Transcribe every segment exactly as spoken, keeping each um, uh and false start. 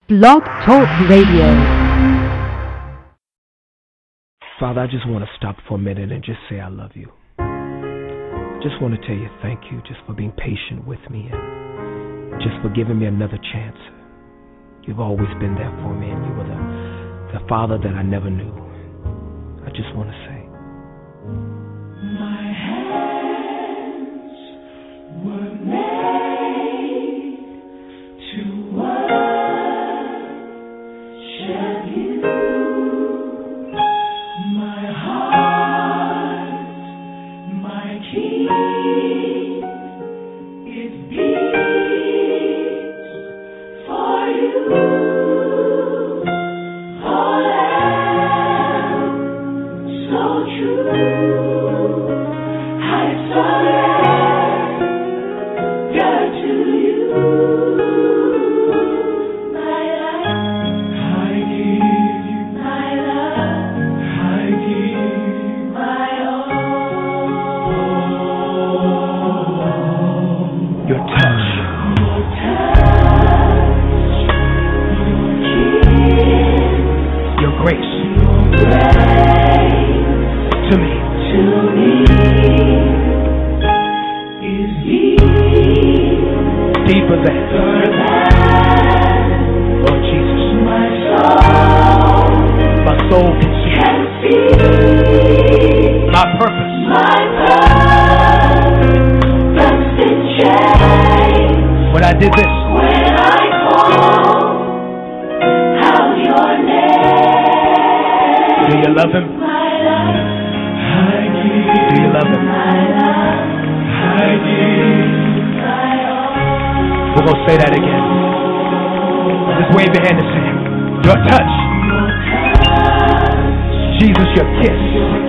Blog Talk Radio. Father, I just want to stop for a minute and just say I love you. Just want to tell you thank you just for being patient with me and just for giving me another chance. You've always been there for me, and you were the, the father that I never knew. I just want to say, my hands were made to worship you. My heart, my King, it beats for you. Did this. When I call out your name, do you love him? Do you love him? We're going to say that again. Just wave your hand and say, your touch, Jesus, your kiss,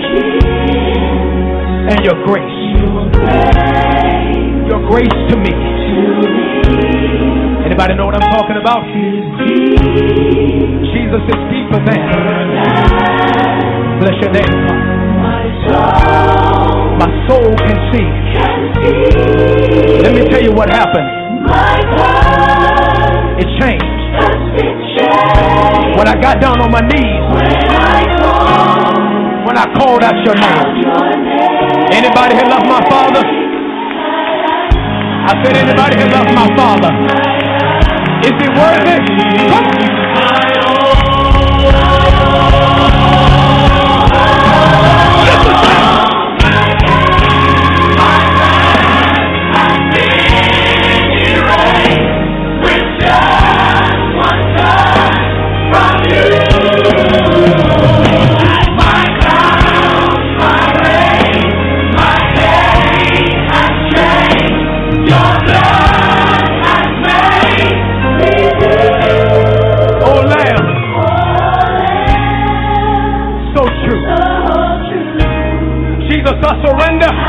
and your grace, your grace to me. Anybody know what I'm talking about? Jesus is deeper than. Bless your name, Father. My soul can see. Let me tell you what happened. It changed. When I got down on my knees, when I called out your name. Anybody here love my Father? I said, anybody here love my Father? Is he worthy? Come on. I surrender. I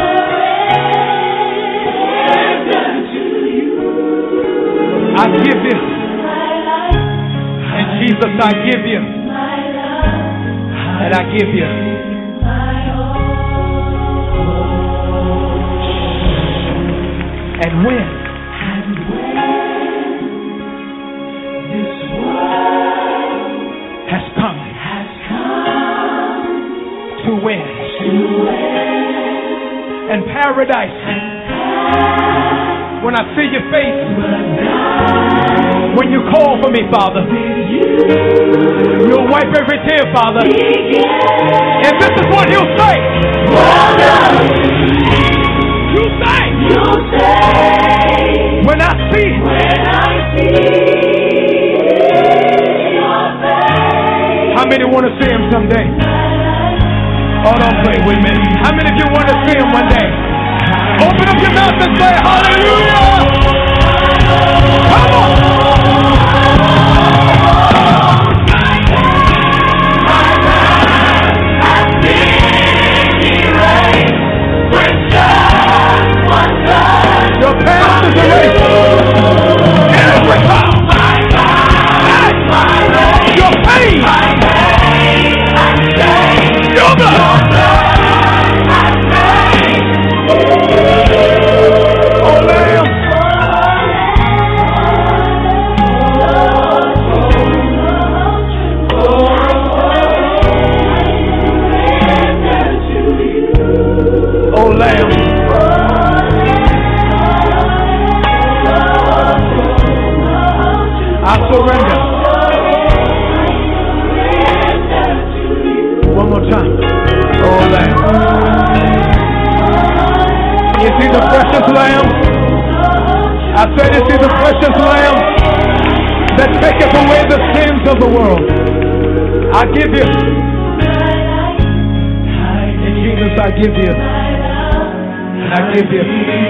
surrender to you. I give you. And Jesus, I give you. And I give you. And when? And when this world has come, has come to win. And paradise, when I see your face, when you call for me, Father, you'll wipe every tear, Father. And this is what you'll say. You say, you say, when I see, when I see your face. How many want to see him someday? Oh, don't play with me. How many of you want to see him one day? Open up your mouth and say hallelujah. Come on. My God has been erased with just one touch. Your past is erased. Every time. My God, my race. Your pain. My pain has changed. Your blood. Oh, Lamb. surrender. One more time. Oh, Lamb. Is he the precious Lamb? I said, is he the precious Lamb that taketh away the sins of the world? I give you. And Jesus, I give you. And I give you.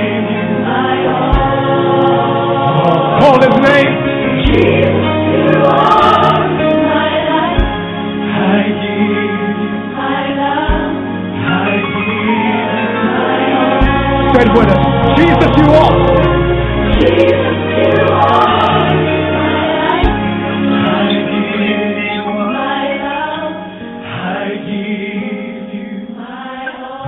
Oh, call his name. Jesus, you are my life. I give my love. I give my all. Say it with us. Jesus, you are. Jesus, you are my life. I give you my love. I give you my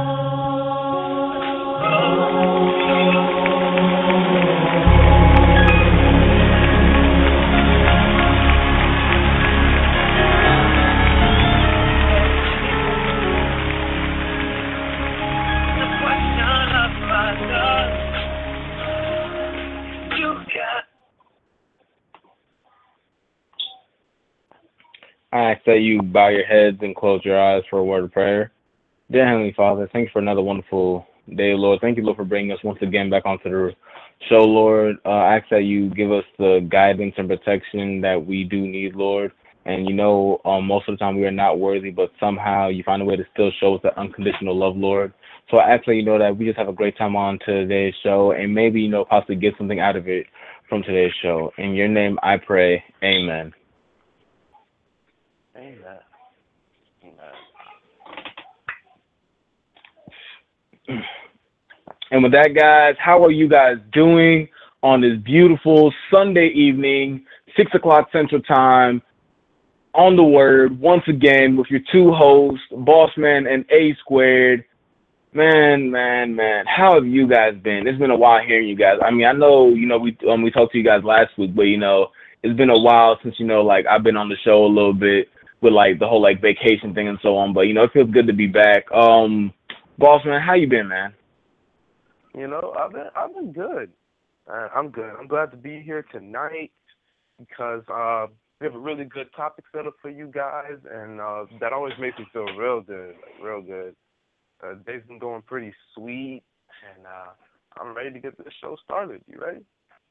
I ask that you bow your heads and close your eyes for a word of prayer. Dear Heavenly Father, thank you for another wonderful day, Lord. Thank you, Lord, for bringing us once again back onto the show, Lord. Uh, I ask that you give us the guidance and protection that we do need, Lord. And you know, um, most of the time we are not worthy, but somehow you find a way to still show us that unconditional love, Lord. So I ask that you know that we just have a great time on today's show and maybe, you know, possibly get something out of it from today's show. In your name I pray, amen. Amen. Amen. And with that, guys, how are you guys doing on this beautiful Sunday evening, six o'clock Central Time, on the Word, once again, with your two hosts, Bossman and A Squared. Man, man, man, how have you guys been? It's been a while hearing you guys. I mean, I know, you know, we um, we talked to you guys last week, but, you know, it's been a while since, you know, like, I've been on the show a little bit with, like, the whole, like, vacation thing and so on. But, you know, it feels good to be back. Um, Bossman, how you been, man? You know, I've been I've been good. Uh, I'm good. I'm glad to be here tonight because uh, we have a really good topic set up for you guys, and uh, that always makes me feel real good, like real good. Uh, day's been going pretty sweet, and uh, I'm ready to get this show started. You ready?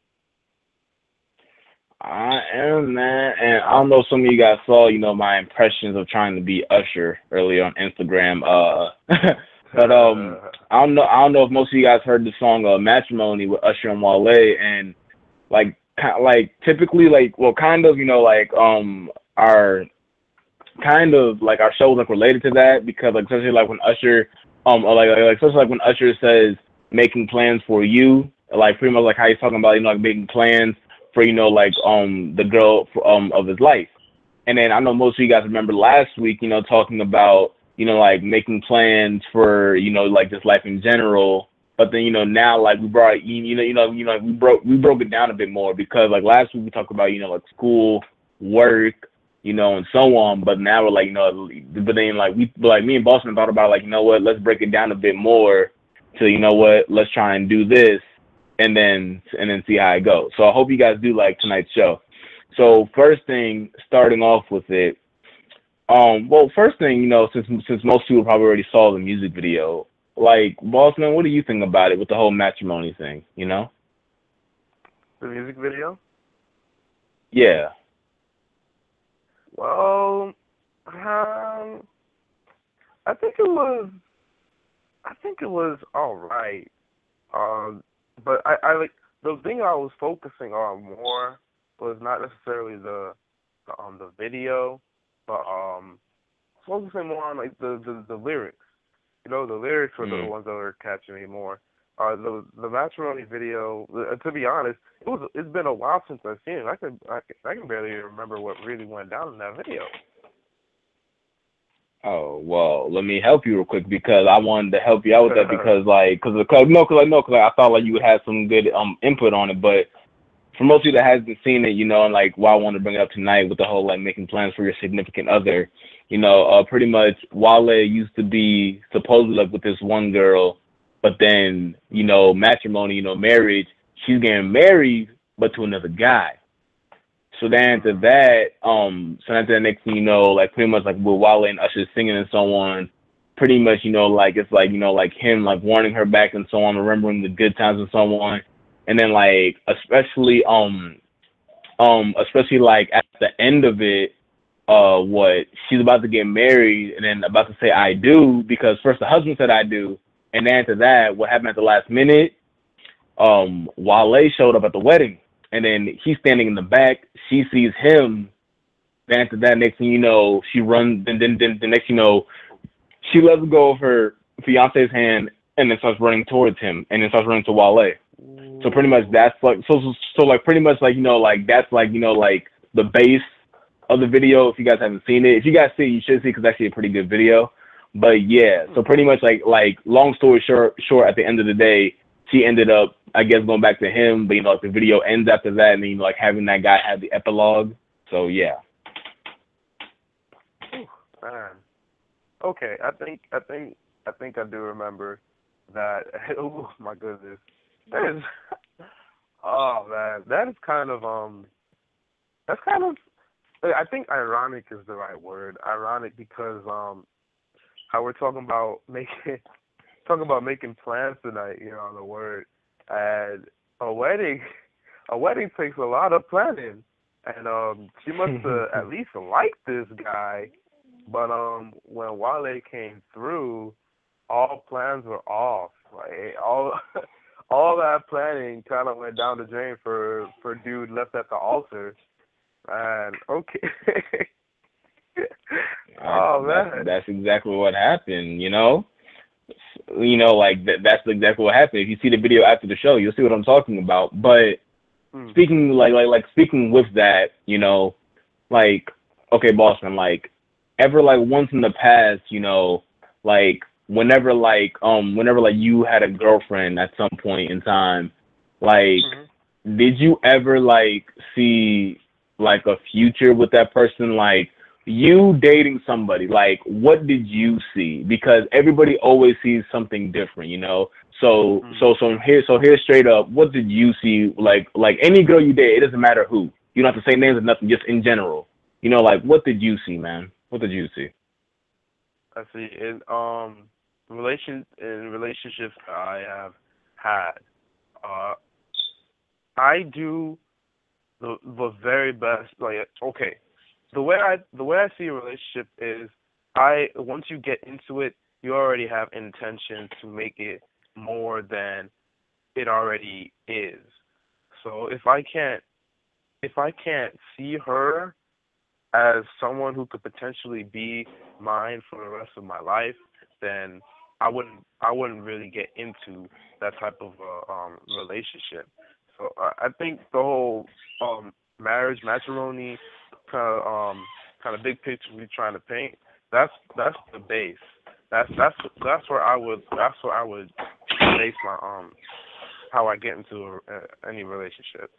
I am, man, and I don't know if some of you guys saw, you know, my impressions of trying to be Usher earlier on Instagram. Uh, but um, I don't know, I don't know if most of you guys heard the song uh, "Matrimony" with Usher and Wale, and like, kind like typically, like, well, kind of, you know, like um, our kind of like our shows like related to that because like especially like when Usher, um, or like like especially like when Usher says making plans for you, like pretty much like how he's talking about, you know, like making plans for, you know, like um the girl um of his life. And then I know most of you guys remember last week, you know, talking about, you know, like making plans for, you know, like just life in general. But then, you know, now like we brought, you know, you know, you know, we broke we broke it down a bit more because like last week we talked about, you know, like school, work, you know, and so on. But now we're like, you know, but then like we like me and Boston thought about like, you know what, let's break it down a bit more to, you know what, let's try and do this and then and then see how it goes. So I hope you guys do like tonight's show. So first thing, starting off with it, um, well, first thing, you know, since since most people probably already saw the music video, like, Bossman, what do you think about it with the whole matrimony thing, you know? The music video? Yeah. Well, um, I think it was, I think it was all right. Um, but I, I like the thing I was focusing on more was not necessarily the, the um the video, but um focusing more on like the, the, the lyrics. You know, the lyrics were mm. the ones that were catching me more. Uh, the the matrimony video. Uh, to be honest, it was it's been a while since I've seen it. I can I can, I can barely remember what really went down in that video. Oh, well, let me help you real quick because I wanted to help you out with that because, like, because, no, because, like, no, because like, I thought, like, you would have some good um input on it, but for most of you that hasn't seen it, you know, and, like, why I wanted to bring it up tonight with the whole, like, making plans for your significant other, you know, uh, pretty much Wale used to be supposedly, like, with this one girl, but then, you know, matrimony, you know, marriage, she's getting married, but to another guy. So then after that, um, so after the next thing you know, like pretty much like with Wale and Usher singing and so on, pretty much, you know, like it's like, you know, like him like warning her back and so on, remembering the good times and so on. And then like especially um um especially like at the end of it, uh what she's about to get married and then about to say I do, because first the husband said I do, and then after that, what happened at the last minute, um Wale showed up at the wedding. And then he's standing in the back. She sees him. Then after that, next thing you know, she runs. Then, then, then the next you know, she lets go of her fiance's hand and then starts running towards him, and then starts running to Wale. So pretty much that's like so, so so like pretty much like you know like that's like you know like the base of the video. If you guys haven't seen it, if you guys see it, you should see, because it's actually a pretty good video. But yeah, so pretty much like like long story short, short at the end of the day, she ended up, I guess, going back to him, but you know, like the video ends after that, and then you know, like having that guy have the epilogue. So yeah. Ooh, man. Okay, I think I think I think I do remember that. Oh my goodness, that is. Oh man, that is kind of um. That's kind of. I think ironic is the right word. Ironic because um, how we're talking about making. Talking about making plans tonight, you know, the word, and a wedding, a wedding takes a lot of planning, and um, she must have at least liked this guy, but um, when Wale came through, all plans were off. Like all, all that planning kind of went down the drain for for dude left at the altar, and okay. Oh man, that's, that's exactly what happened, you know. You know, like th- that's exactly what happened. If you see the video after the show, you'll see what I'm talking about. But mm. speaking like like like speaking with that, you know, like okay, Bossman, like ever like once in the past, you know, like whenever like um whenever like you had a girlfriend at some point in time, like mm-hmm. did you ever like see like a future with that person? Like you dating somebody, like what did you see? Because everybody always sees something different, you know. So mm-hmm. so so here so here straight up, what did you see? Like like any girl you date, it doesn't matter who. You don't have to say names or nothing, just in general. You know, like what did you see, man? What did you see? I see in um relation in relationships I have had, uh, I do the the very best. Like okay. The way I the way I see a relationship is I once you get into it, you already have intention to make it more than it already is. So if I can't if I can't see her as someone who could potentially be mine for the rest of my life, then I wouldn't I wouldn't really get into that type of uh, um relationship. So uh, I think the whole um marriage matrimony kind of um kind of big picture we're trying to paint, that's that's the base. That's that's that's where I would that's where I would base my um how I get into a, a, any relationship.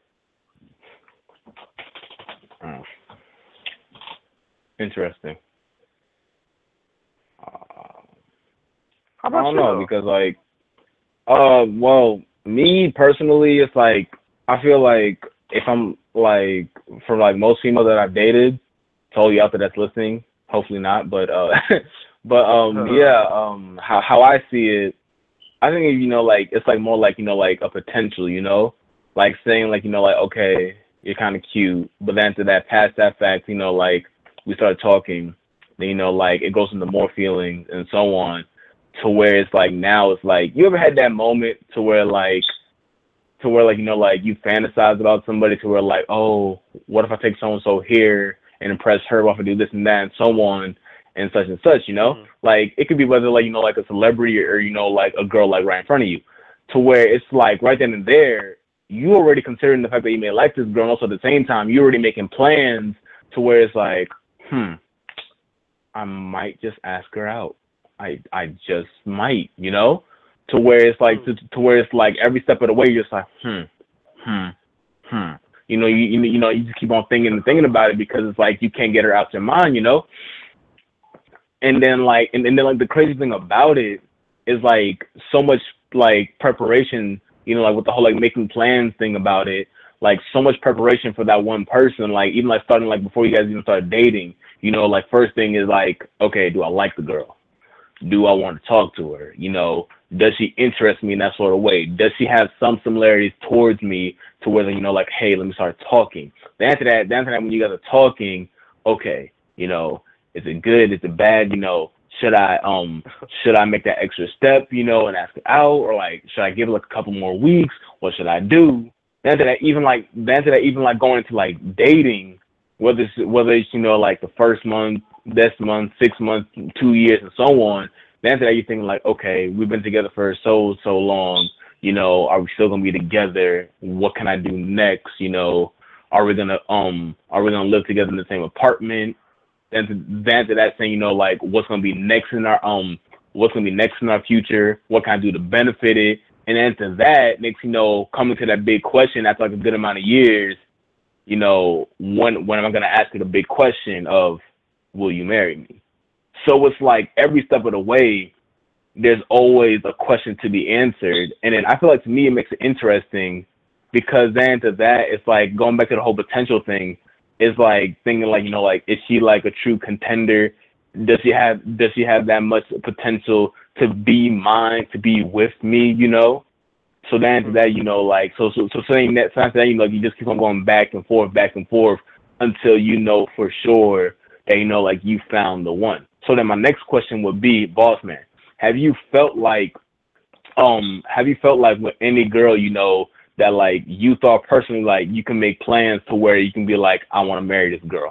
Mm. Interesting. Uh, how about I don't you, know though? because like, uh, well, me personally, it's like I feel like if I'm like for like most females that I've dated, to all you out there that's listening, hopefully not, but uh, but um, yeah, um, how how I see it, I think you know like it's like more like you know like a potential, you know, like saying like you know like okay, you're kind of cute, but then after that, past that fact, you know like we start talking, then you know like it goes into more feelings and so on, to where it's like now it's like you ever had that moment to where like. To where, like, you know, like, you fantasize about somebody to where, like, oh, what if I take so-and-so here and impress her, what if I do this and that and so on and such and such, you know? Mm-hmm. Like, it could be whether, like, you know, like a celebrity or, you know, like a girl, like, right in front of you. To where it's, like, right then and there, you already considering the fact that you may like this girl, and also at the same time, you're already making plans to where it's like, hmm, I might just ask her out. I I just might, you know? To where it's like, to, to where it's like every step of the way, you're just like, hmm, hmm, hmm. You know, you, you you know, you just keep on thinking and thinking about it because it's like you can't get her out your mind, you know. And then like, and, and then like the crazy thing about it is like so much like preparation, you know, like with the whole like making plans thing about it. like so much preparation for that one person. Like even like starting like before you guys even start dating, you know, like first thing is like, okay, do I like the girl? Do I want to talk to her? You know, does she interest me in that sort of way? Does she have some similarities towards me to where, you know, like, hey, let me start talking. The answer to that, the answer to that when you guys are talking, okay, you know, is it good? Is it bad? You know, should I um should I make that extra step, you know, and ask her out, or like should I give it like a couple more weeks? What should I do? The answer to that even like the answer to that even like going into like dating, whether it's whether it's, you know, like the first month, this month, six months, two years, and so on. The answer to that you're thinking like, okay, we've been together for so so long. You know, are we still gonna be together? What can I do next? You know, are we gonna um are we gonna live together in the same apartment? Then then to that saying, you know, like what's gonna be next in our um what's gonna be next in our future? What can I do to benefit it? And then to that, next you know, coming to that big question after like a good amount of years, you know, when when am I gonna ask you the big question of, will you marry me? So it's like every step of the way, there's always a question to be answered. And then I feel like to me it makes it interesting because then to that it's like going back to the whole potential thing. It's like thinking like, you know, like is she like a true contender? Does she have does she have that much potential to be mine, to be with me, you know? So then to that, you know, like so so so saying that so after that, you know, you just keep on going back and forth, back and forth until you know for sure that you know like you found the one. So then my next question would be, boss man, have you felt like um have you felt like with any girl, you know, that like you thought personally like you can make plans to where you can be like, I want to marry this girl?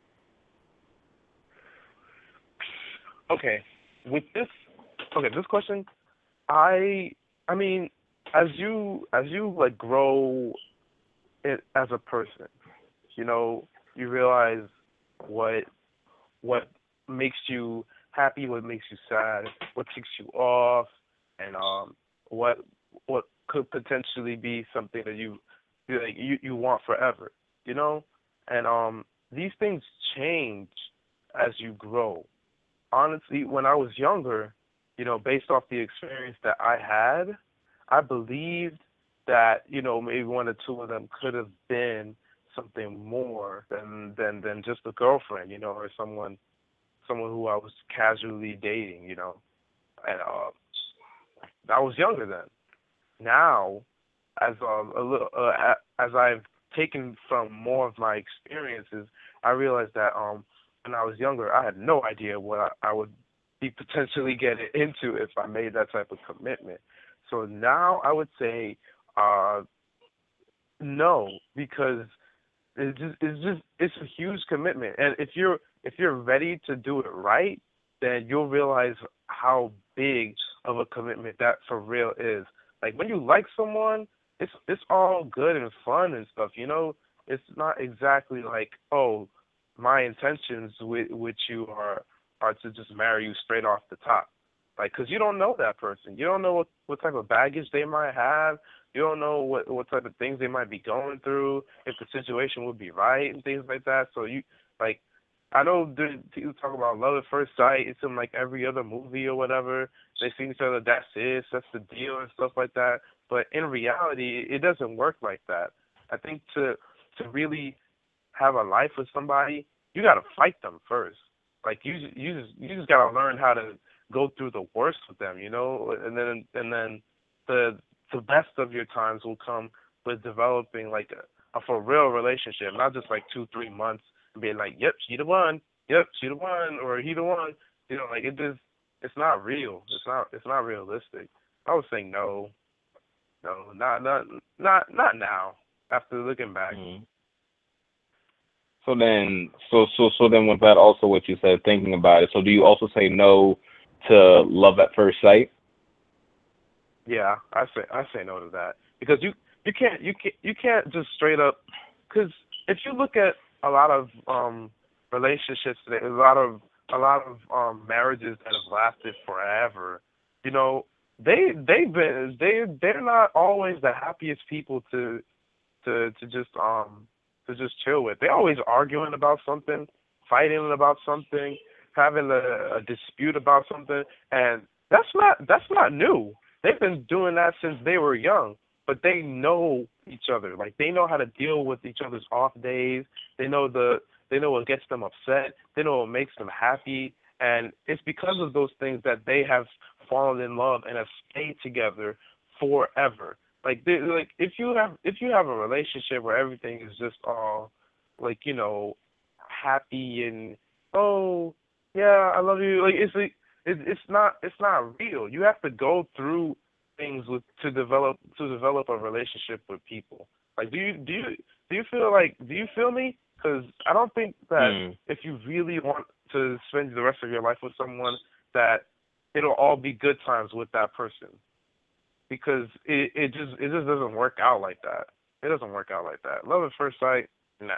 Okay, with this, okay, this question, I, I mean, as you as you like grow it as a person, you know, you realize what what makes you happy, what makes you sad, what ticks you off, and um, what what could potentially be something that you you like you, you want forever, you know, and um, these things change as you grow. Honestly, when I was younger, you know, based off the experience that I had, I believed that, you know, maybe one or two of them could have been something more than than than just a girlfriend, you know, or someone someone who I was casually dating, you know. And uh, I was younger then. Now, as um, a little, uh, as I've taken from more of my experiences, I realized that um, when I was younger, I had no idea what I, I would be potentially getting into if I made that type of commitment. So now I would say uh, no, because it's just it's just it's a huge commitment, and if you're if you're ready to do it right, then you'll realize how big of a commitment that for real is. Like when you like someone, it's it's all good and fun and stuff, you know. It's not exactly like, oh, my intentions with with you are are to just marry you straight off the top, like because you don't know that person, you don't know what what type of baggage they might have. You don't know what what type of things they might be going through, if the situation would be right and things like that. So you like, I know the, people talk about love at first sight. It's in like every other movie or whatever. They see each other. That's it. That's the deal and stuff like that. But in reality, it doesn't work like that. I think to to really have a life with somebody, you got to fight them first. Like you you just you just got to learn how to go through the worst with them, you know, and then and then the the best of your times will come with developing like a, a for real relationship, not just like two, three months and being like, yep, she the one, yep, she the one, or he the one. You know, like it just, it's not real. It's not, it's not realistic. I would say no, no, not, not, not, not now. After looking back. Mm-hmm. So then, so so so then, with that, also what you said, thinking about it. So do you also say no to love at first sight? Yeah, I say I say no to that because you you can't you can't you can't just straight up, because if you look at a lot of um relationships today, a lot of a lot of um marriages that have lasted forever, you know, they they've been they they're not always the happiest people to to to just um to just chill with. They're always arguing about something, fighting about something, having a, a dispute about something, and that's not that's not new. They've been doing that since they were young. but they know each other. Like they know how to deal with each other's off days. They know the they know what gets them upset. They know what makes them happy, and it's because of those things that they have fallen in love and have stayed together forever. Like they, like if you have if you have a relationship where everything is just all like you know happy and oh yeah I love you, like it's like it, it's not it's not real. You have to go through things with to develop to develop a relationship with people. Like do you do you do you feel like do you feel me? Because I don't think that Mm. if you really want to spend the rest of your life with someone, that it'll all be good times with that person. Because it it just it just doesn't work out like that. It doesn't work out like that. Love at first sight, nah.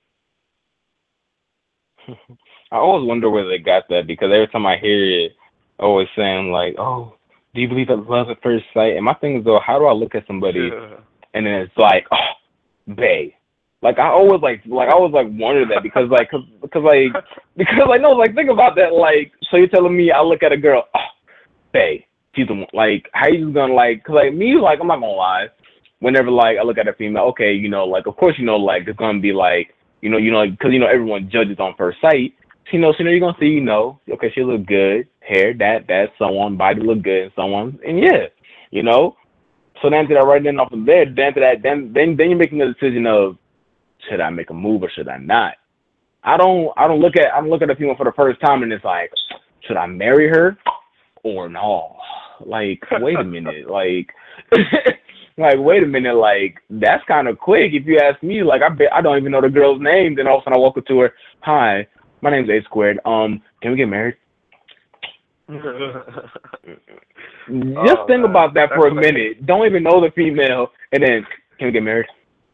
I always wonder where they got that because every time I hear it, always saying like, "Oh, do you believe in love at first sight?" And my thing is though, how do I look at somebody and then it's like, "Oh, bae." Like I always like like I always like wonder that because like cause, because like because I know like think about that like so you're telling me I look at a girl, "Oh, bae." She's the one, like, how you just gonna like? Cause like me, like I'm not gonna lie. Whenever like I look at a female, okay, you know, like of course you know, like it's gonna be like, you know, you know, because you know everyone judges on first sight. So, you know, so you know you're gonna see, you know, okay, she look good, hair, that, that, someone, body look good, and someone, and yeah, you know. So then to that right then off of there, then to that, then then then you're making a decision of should I make a move or should I not? I don't I don't look at I don't look at a female for the first time and it's like, should I marry her or no? Like, wait a minute, like, like, wait a minute, like, that's kind of quick. If you ask me, like, I bet I don't even know the girl's name. Then all of a sudden I walk up to her, hi, my name's A Squared. Um, can we get married? Just Oh, think man. about that for a That's like- minute. Don't even know the female, and then can we get married?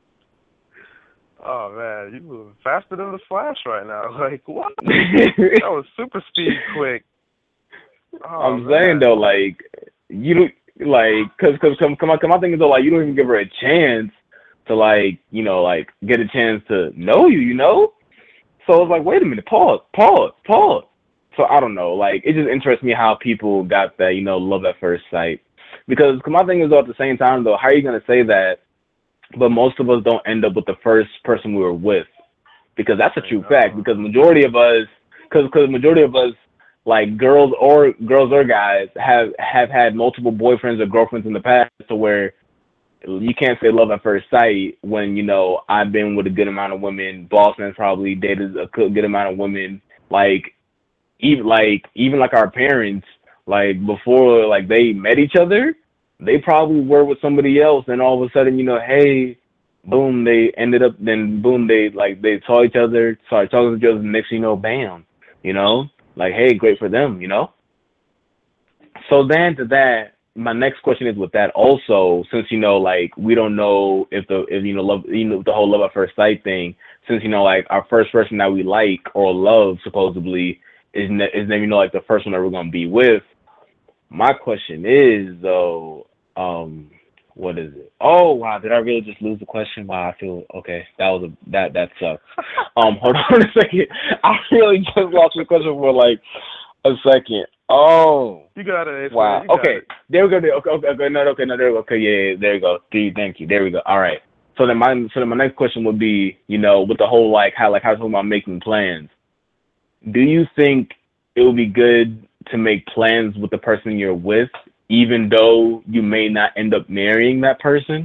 Oh man, you moving faster than the Flash right now. Like what? That was super speed quick. Oh, I'm man. saying though, like you don't like, cause, cause, come, come on, come on. Thinking though, like you don't even give her a chance to like, you know, like get a chance to know you, you know. So it's like, wait a minute, pause, pause, pause. So I don't know, like it just interests me how people got that, you know, love at first sight. Because my thing is though, at the same time though, how are you gonna say that? But most of us don't end up with the first person we were with, because that's a true fact. Because majority of us, because because majority of us, like girls or girls or guys, have have had multiple boyfriends or girlfriends in the past, to where you can't say love at first sight when you know I've been with a good amount of women. Boston's probably dated a good good amount of women. Like even like even like our parents, like before like they met each other, they probably were with somebody else, and all of a sudden, you know, hey, boom, they ended up, then boom, they like they saw each other, started talking to each other, and next thing you know, bam, you know, like hey, great for them, you know. So then to that, my next question is with that also, since you know, like we don't know if the if you know love, you know, the whole love at first sight thing, since you know, like our first person that we like or love supposedly is ne- is then you know like the first one that we're gonna be with. My question is though, um, what is it? Oh wow, did I really just lose the question? Wow, I feel okay. That was a that that sucks. um, hold on a second. I really just lost the question for like a second. Oh, you got it. wow. You got okay, it. there we go. There, okay, okay, okay, no, okay, no, there we go. Okay, yeah, yeah, there you go. Three, thank you. There we go. All right. So then my so then my next question would be, you know, with the whole like how like how talking about making plans. Do you think it would be good to make plans with the person you're with, even though you may not end up marrying that person?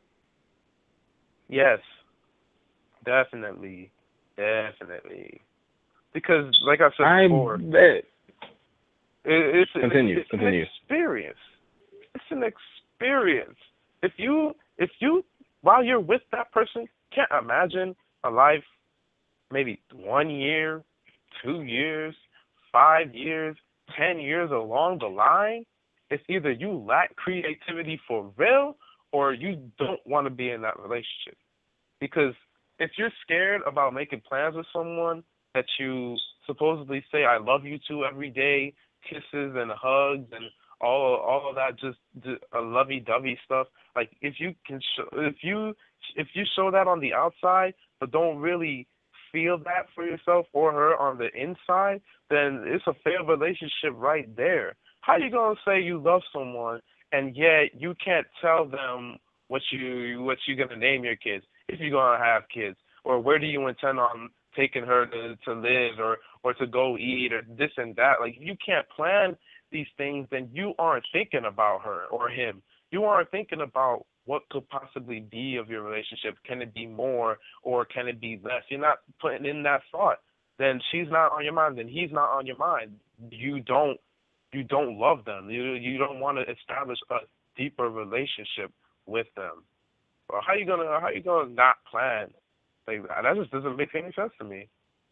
Yes, definitely, definitely. Because, like I said I before, bet. it, it's Continue, it's continue. an experience. It's an experience. If you if you while you're with that person, can't imagine a life, maybe one year, two years, five years, ten years along the line. It's either you lack creativity for real or you don't want to be in that relationship. Because if you're scared about making plans with someone that you supposedly say I love you to every day, kisses and hugs and all all of that just, just a lovey-dovey stuff, like if you can show, if you if you show that on the outside but don't really feel that for yourself or her on the inside, then it's a failed relationship right there. How you gonna say you love someone and yet you can't tell them what you what you gonna name your kids, if you're gonna have kids, or where do you intend on taking her to to live, or or to go eat, or this and that. Like, you can't plan these things, then you aren't thinking about her or him. You aren't thinking about what could possibly be of your relationship. Can it be more or can it be less? You're not putting in that thought. Then she's not on your mind. Then he's not on your mind. You don't you don't love them. You you don't want to establish a deeper relationship with them. Well, how you gonna how you gonna not plan like that? That just doesn't make any sense to me.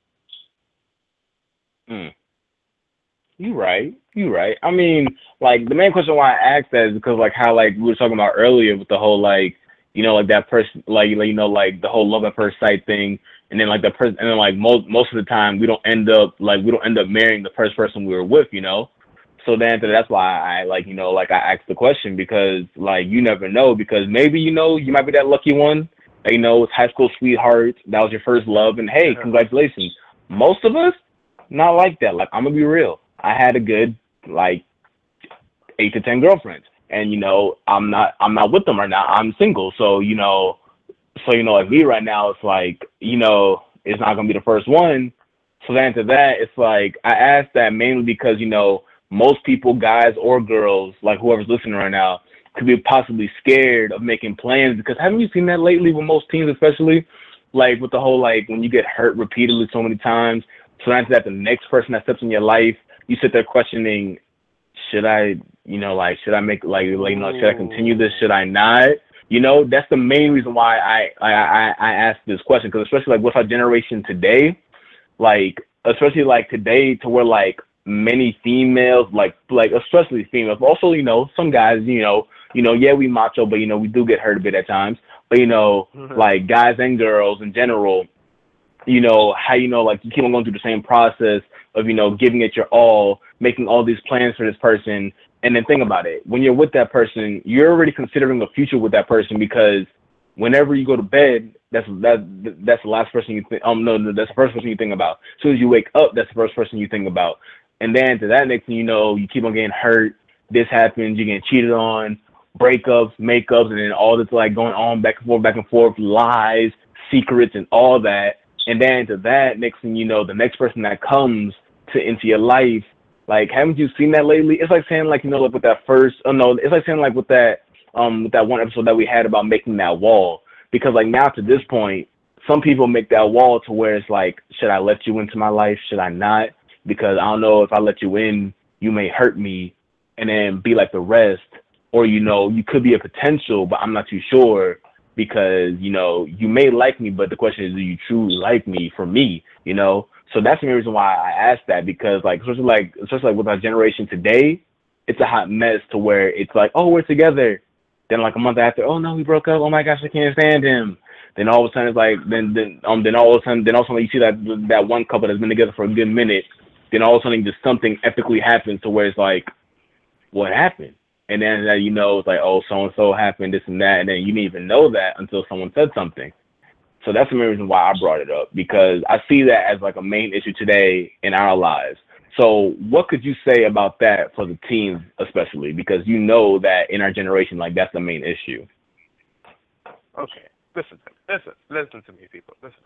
Hmm. You right. You right. I mean, like, the main question why I asked that is because, like, how, like, we were talking about earlier with the whole, like, you know, like that person, like, you know, like the whole love at first sight thing, and then like the person, and then like most most of the time we don't end up like we don't end up marrying the first person we were with, you know. So then that's why I like, you know, like I asked the question, because like you never know, because maybe, you know, you might be that lucky one, that, you know, it's high school sweetheart, that was your first love, and hey, congratulations. Most of us not like that. Like, I'm gonna be real. I had a good like eight to ten girlfriends, and you know, I'm not I'm not with them right now. I'm single, so you know, so you know, like me right now, it's like, you know, it's not gonna be the first one. So then to that, it's like I asked that mainly because, you know, most people, guys or girls, like whoever's listening right now, could be possibly scared of making plans, because haven't you seen that lately with most teens, especially like with the whole like when you get hurt repeatedly so many times. So then to that, the next person that steps in your life, you sit there questioning, should I, you know, like, should I make, like, like, you know, should I continue this? Should I not? You know, that's the main reason why I, I, I, I asked this question, because especially, like, with our generation today, like, especially, like, today, to where, like, many females, like, like, especially females, but also, you know, some guys, you know, you know, yeah, we macho, but, you know, we do get hurt a bit at times, but, you know, like, guys and girls in general, you know, how, you know, like, you keep on going through the same process of, you know, giving it your all, making all these plans for this person. And then think about it. When you're with that person, you're already considering a future with that person, because whenever you go to bed, that's that that's the last person you think. Um, no, no, that's the first person you think about. As soon as you wake up, that's the first person you think about. And then to that next thing you know, you keep on getting hurt. This happens. You're getting cheated on, breakups, makeups, and then all this like going on back and forth, back and forth, lies, secrets, and all that. And then to that, next thing you know, the next person that comes to into your life, like, haven't you seen that lately? It's like saying, like, you know, like with that first, oh no, it's like saying like with that, um, with that one episode that we had about making that wall. Because like now to this point, some people make that wall to where it's like, should I let you into my life? Should I not? Because I don't know, if I let you in, you may hurt me and then be like the rest, or, you know, you could be a potential, but I'm not too sure. Because, you know, you may like me, but the question is, do you truly like me for me, you know? So that's the main reason why I asked that, because, like, especially like, especially like with our generation today, it's a hot mess to where it's like, oh, we're together. Then like a month after, oh no, we broke up. Oh my gosh, I can't stand him. Then all of a sudden it's like, then then um then all of a sudden then all of a sudden you see that that one couple that's been together for a good minute. Then all of a sudden just something epically happens to where it's like, what happened? And then that, you know, it's like, oh, so-and-so happened, this and that. And then you didn't even know that until someone said something. So that's the main reason why I brought it up, because I see that as like a main issue today in our lives. So what could you say about that for the teens especially? Because you know that in our generation, like, that's the main issue. Okay, listen to me. Listen, listen to me, people. Listen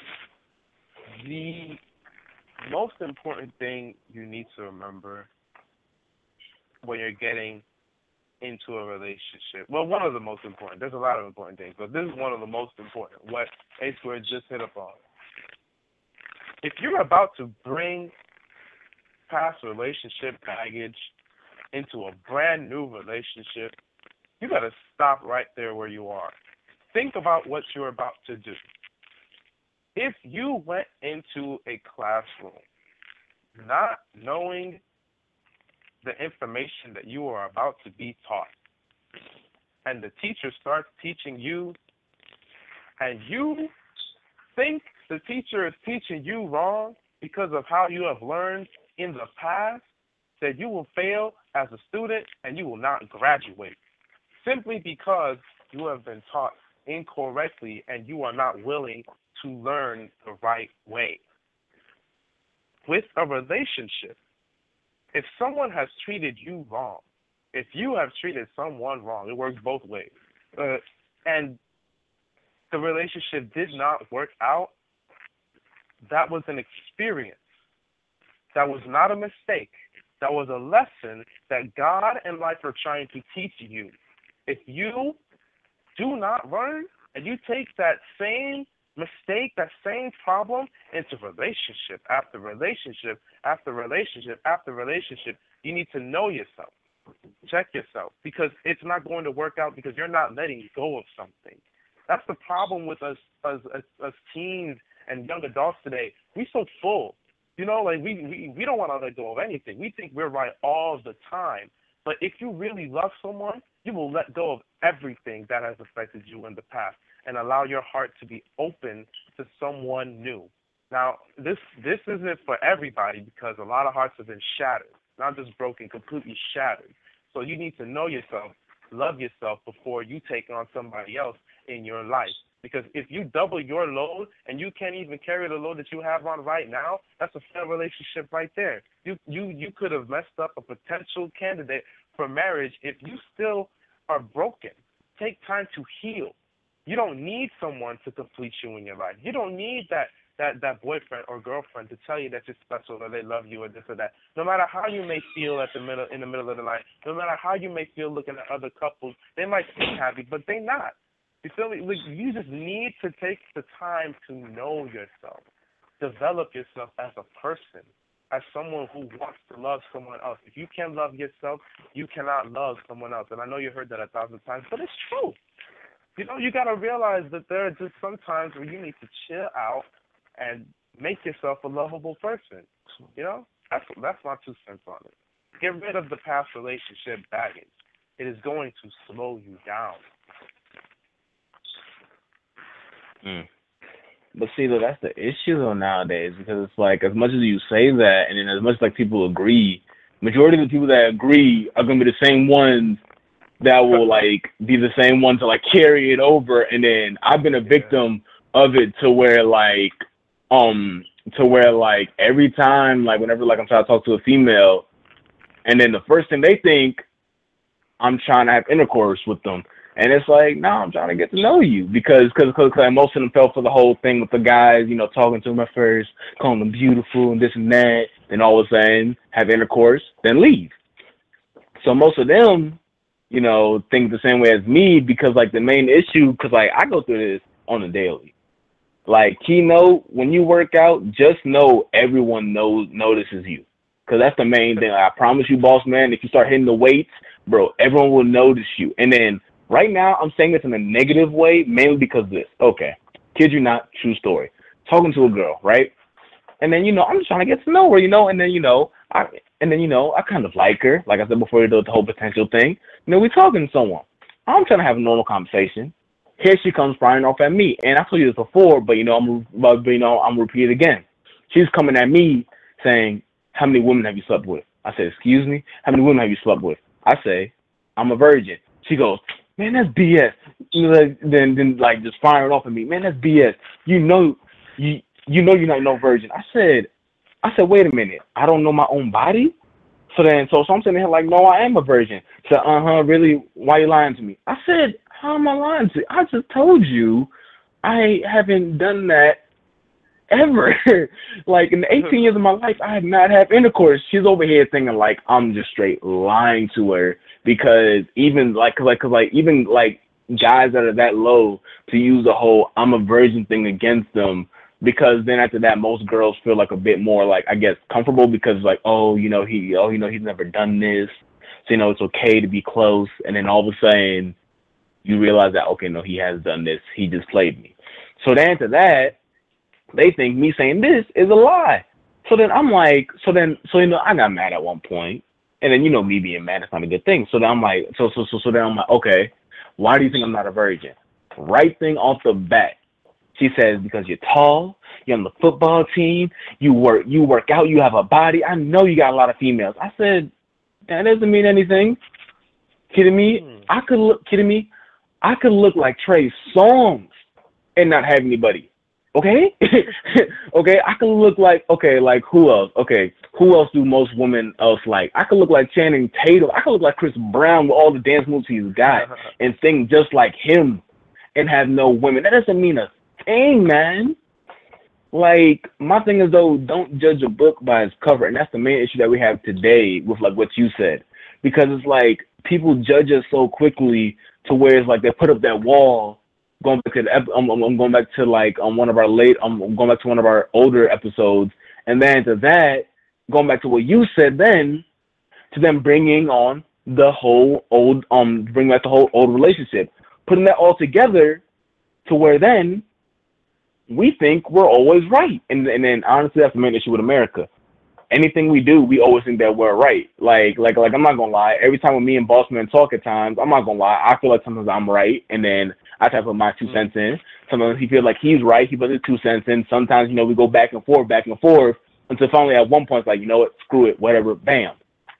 to me. The most important thing you need to remember when you're getting into a relationship. Well, one of the most important. There's a lot of important things, but this is one of the most important. What A Square just hit upon. If you're about to bring past relationship baggage into a brand new relationship, you got to stop right there where you are. Think about what you're about to do. If you went into a classroom not knowing the information that you are about to be taught, and the teacher starts teaching you, and you think the teacher is teaching you wrong because of how you have learned in the past, that you will fail as a student and you will not graduate simply because you have been taught incorrectly and you are not willing to learn the right way. With a relationship, if someone has treated you wrong, if you have treated someone wrong, it works both ways. Uh, and the relationship did not work out, that was an experience. That was not a mistake. That was a lesson that God and life are trying to teach you. If you do not learn and you take that same mistake, that same problem into relationship after relationship after relationship after relationship, you need to know yourself. Check yourself, because it's not going to work out because you're not letting go of something. That's the problem with us as, as, as teens and young adults today. We're so full. You know, like we, we, we don't want to let go of anything. We think we're right all the time. But if you really love someone, you will let go of everything that has affected you in the past and allow your heart to be open to someone new. Now, this this isn't for everybody because a lot of hearts have been shattered, not just broken, completely shattered. So you need to know yourself, love yourself before you take on somebody else in your life. Because if you double your load and you can't even carry the load that you have on right now, that's a failed relationship right there. You you you could have messed up a potential candidate for marriage if you still are broken. Take time to heal. You don't need someone to complete you in your life. You don't need that that that boyfriend or girlfriend to tell you that you're special or they love you or this or that. No matter how you may feel at the middle in the middle of the night, no matter how you may feel looking at other couples, they might seem happy, but they're not. You feel me? Like, you just need to take the time to know yourself, develop yourself as a person, as someone who wants to love someone else. If you can't love yourself, you cannot love someone else. And I know you heard that a thousand times, but it's true. You know, you got to realize that there are just some times where you need to chill out and make yourself a lovable person. You know, that's that's my two cents on it. Get rid of the past relationship baggage. It is going to slow you down. Mm. But see, though, that's the issue though nowadays, because it's like as much as you say that, and then as much as like people agree, majority of the people that agree are gonna be the same ones that will like be the same ones to like carry it over. And then I've been a victim of it to where like um to where like every time like whenever like I'm trying to talk to a female, and then the first thing they think I'm trying to have intercourse with them. And it's like, no, I'm trying to get to know you because cause, cause, cause most of them fell for the whole thing with the guys, you know, talking to them at first, calling them beautiful and this and that, and all of a sudden have intercourse, then leave. So most of them, you know, think the same way as me because, like, the main issue, because, like, I go through this on a daily. Like, keynote, when you work out, just know everyone knows notices you because that's the main thing. Like, I promise you, boss man, if you start hitting the weights, bro, everyone will notice you. And then right now, I'm saying this in a negative way, mainly because of this. Okay, kid you not, true story. Talking to a girl, right? And then, you know, I'm just trying to get to know her, you know, and then, you know, I, and then, you know, I kind of like her. Like I said before, the, the whole potential thing. You know, we're talking to someone. I'm trying to have a normal conversation. Here she comes firing off at me. And I told you this before, but, you know, I'm, but, you know, I'm repeat it again. She's coming at me saying, how many women have you slept with? I said, excuse me? How many women have you slept with? I say, I'm a virgin. She goes, man, that's B S. You know, then, then, like, just firing off at me. Man, that's B S. You know, you you know you're not no virgin. I said, I said, wait a minute. I don't know my own body? So then, so, so I'm sitting here like, no, I am a virgin. So, uh-huh, really? Why are you lying to me? I said, how am I lying to you? I just told you I haven't done that ever. Like, in the eighteen years of my life, I have not had intercourse. She's over here thinking, like, I'm just straight lying to her because even, like, cause, like, cause, like, even, like, guys that are that low to use the whole I'm a virgin thing against them, because then after that, most girls feel like a bit more, like, I guess, comfortable because, like, oh, you know, he, oh, you know, he's never done this. So, you know, it's okay to be close. And then all of a sudden, you realize that, okay, no, he has done this. He just played me. So then after that, they think me saying this is a lie. So then I'm like, so then, so, you know, I got mad at one point. And then, you know, me being mad is not a good thing. So then I'm like, so, so, so, so then I'm like, okay, why do you think I'm not a virgin? Right thing off the bat. She says, because you're tall, you're on the football team, you work, you work out, you have a body. I know you got a lot of females. I said, that doesn't mean anything. Kidding me? Mm. I could look, kidding me? I could look like Trey Songz and not have anybody. Okay? Okay, I could look like, okay, like who else? Okay, who else do most women else like? I could look like Channing Tatum. I could look like Chris Brown with all the dance moves he's got and sing just like him. and have no women. That doesn't mean a thing, man. Like, my thing is, though, don't judge a book by its cover, and that's the main issue that we have today with, like, what you said. Because it's like, people judge us so quickly to where it's like they put up that wall, going back to the, ep- I'm, I'm going back to, like, on one of our late, I'm going back to one of our older episodes, and then to that, going back to what you said then, to them bringing on the whole old, um, bring back the whole old relationship. Putting that all together to where then, we think we're always right. And and then honestly, that's the main issue with America. Anything we do, we always think that we're right. Like like like I'm not gonna lie. Every time when me and Bossman talk at times, I'm not gonna lie. I feel like sometimes I'm right, and then I try to put my two mm-hmm. cents in. Sometimes he feels like he's right. He puts his two cents in. Sometimes you know we go back and forth, back and forth, until finally at one point it's like, you know what, screw it, whatever, bam.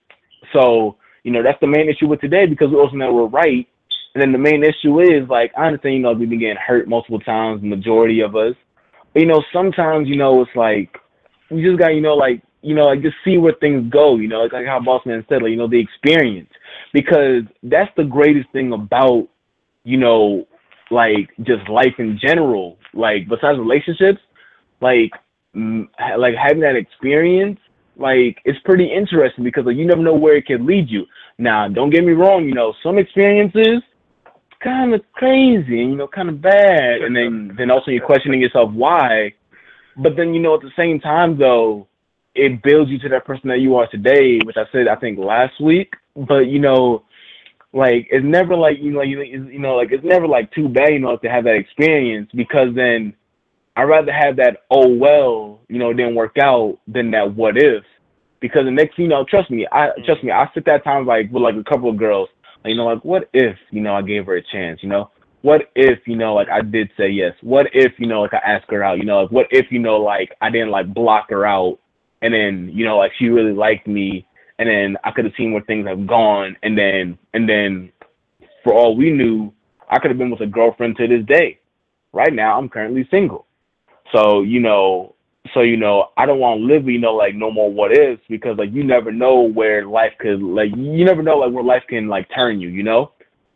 So you know that's the main issue with today, because we also know we're right. And then the main issue is, like, I understand, you know, we've been getting hurt multiple times, the majority of us. But, you know, sometimes, you know, it's like, you just got, you know, like, you know, like, just see where things go, you know, like, like how Bossman said, like, you know, the experience. Because that's the greatest thing about, you know, like, just life in general. Like, besides relationships, like, m- like, having that experience, like, it's pretty interesting because, like, you never know where it can lead you. Now, don't get me wrong, you know, some experiences, kind of crazy, you know, kind of bad, and then then also you're questioning yourself why. But then, you know, at the same time, though, it builds you to that person that you are today, which I said I think last week. But you know, like it's never like you know you you know like it's never like too bad, you know, to have that experience, because then I'd rather have that oh well, you know, it didn't work out than that what if. Because the next, you know, trust me, I trust me, I sit that time like with like a couple of girls. You know, like, what if, you know, I gave her a chance, you know? What if, you know, like, I did say yes? What if, you know, like, I asked her out, you know? Like, what if, you know, like, I didn't, like, block her out, and then, you know, like, she really liked me, and then I could have seen where things have gone, and then, and then, for all we knew, I could have been with a girlfriend to this day. Right now, I'm currently single. So, you know, so, you know, I don't want to live, you know, like, no more what ifs, because, like, you never know where life could, like, you never know, like, where life can, like, turn you, you know?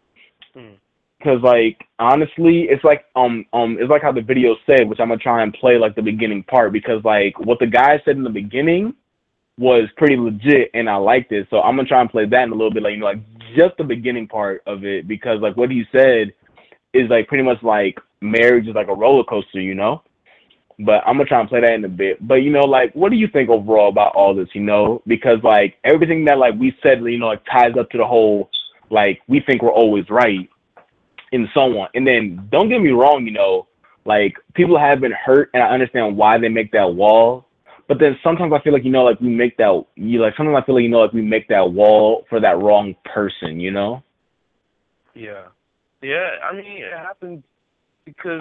Because, mm. like, honestly, it's like, um, um, it's like how the video said, which I'm going to try and play, like, the beginning part, because, like, what the guy said in the beginning was pretty legit, and I liked it, so I'm going to try and play that in a little bit, like, you know, like, just the beginning part of it, because, like, what he said is, like, pretty much, like, marriage is like a roller coaster, you know? But I'm going to try and play that in a bit. But, you know, like, what do you think overall about all this, you know? Because, like, everything that, like, we said, you know, like, ties up to the whole, like, we think we're always right and so on. And then, don't get me wrong, you know, like, people have been hurt, and I understand why they make that wall. But then sometimes I feel like, you know, like, we make that, you like, sometimes I feel like, you know, like, we make that wall for that wrong person, you know? Yeah. Yeah, I mean, it happens because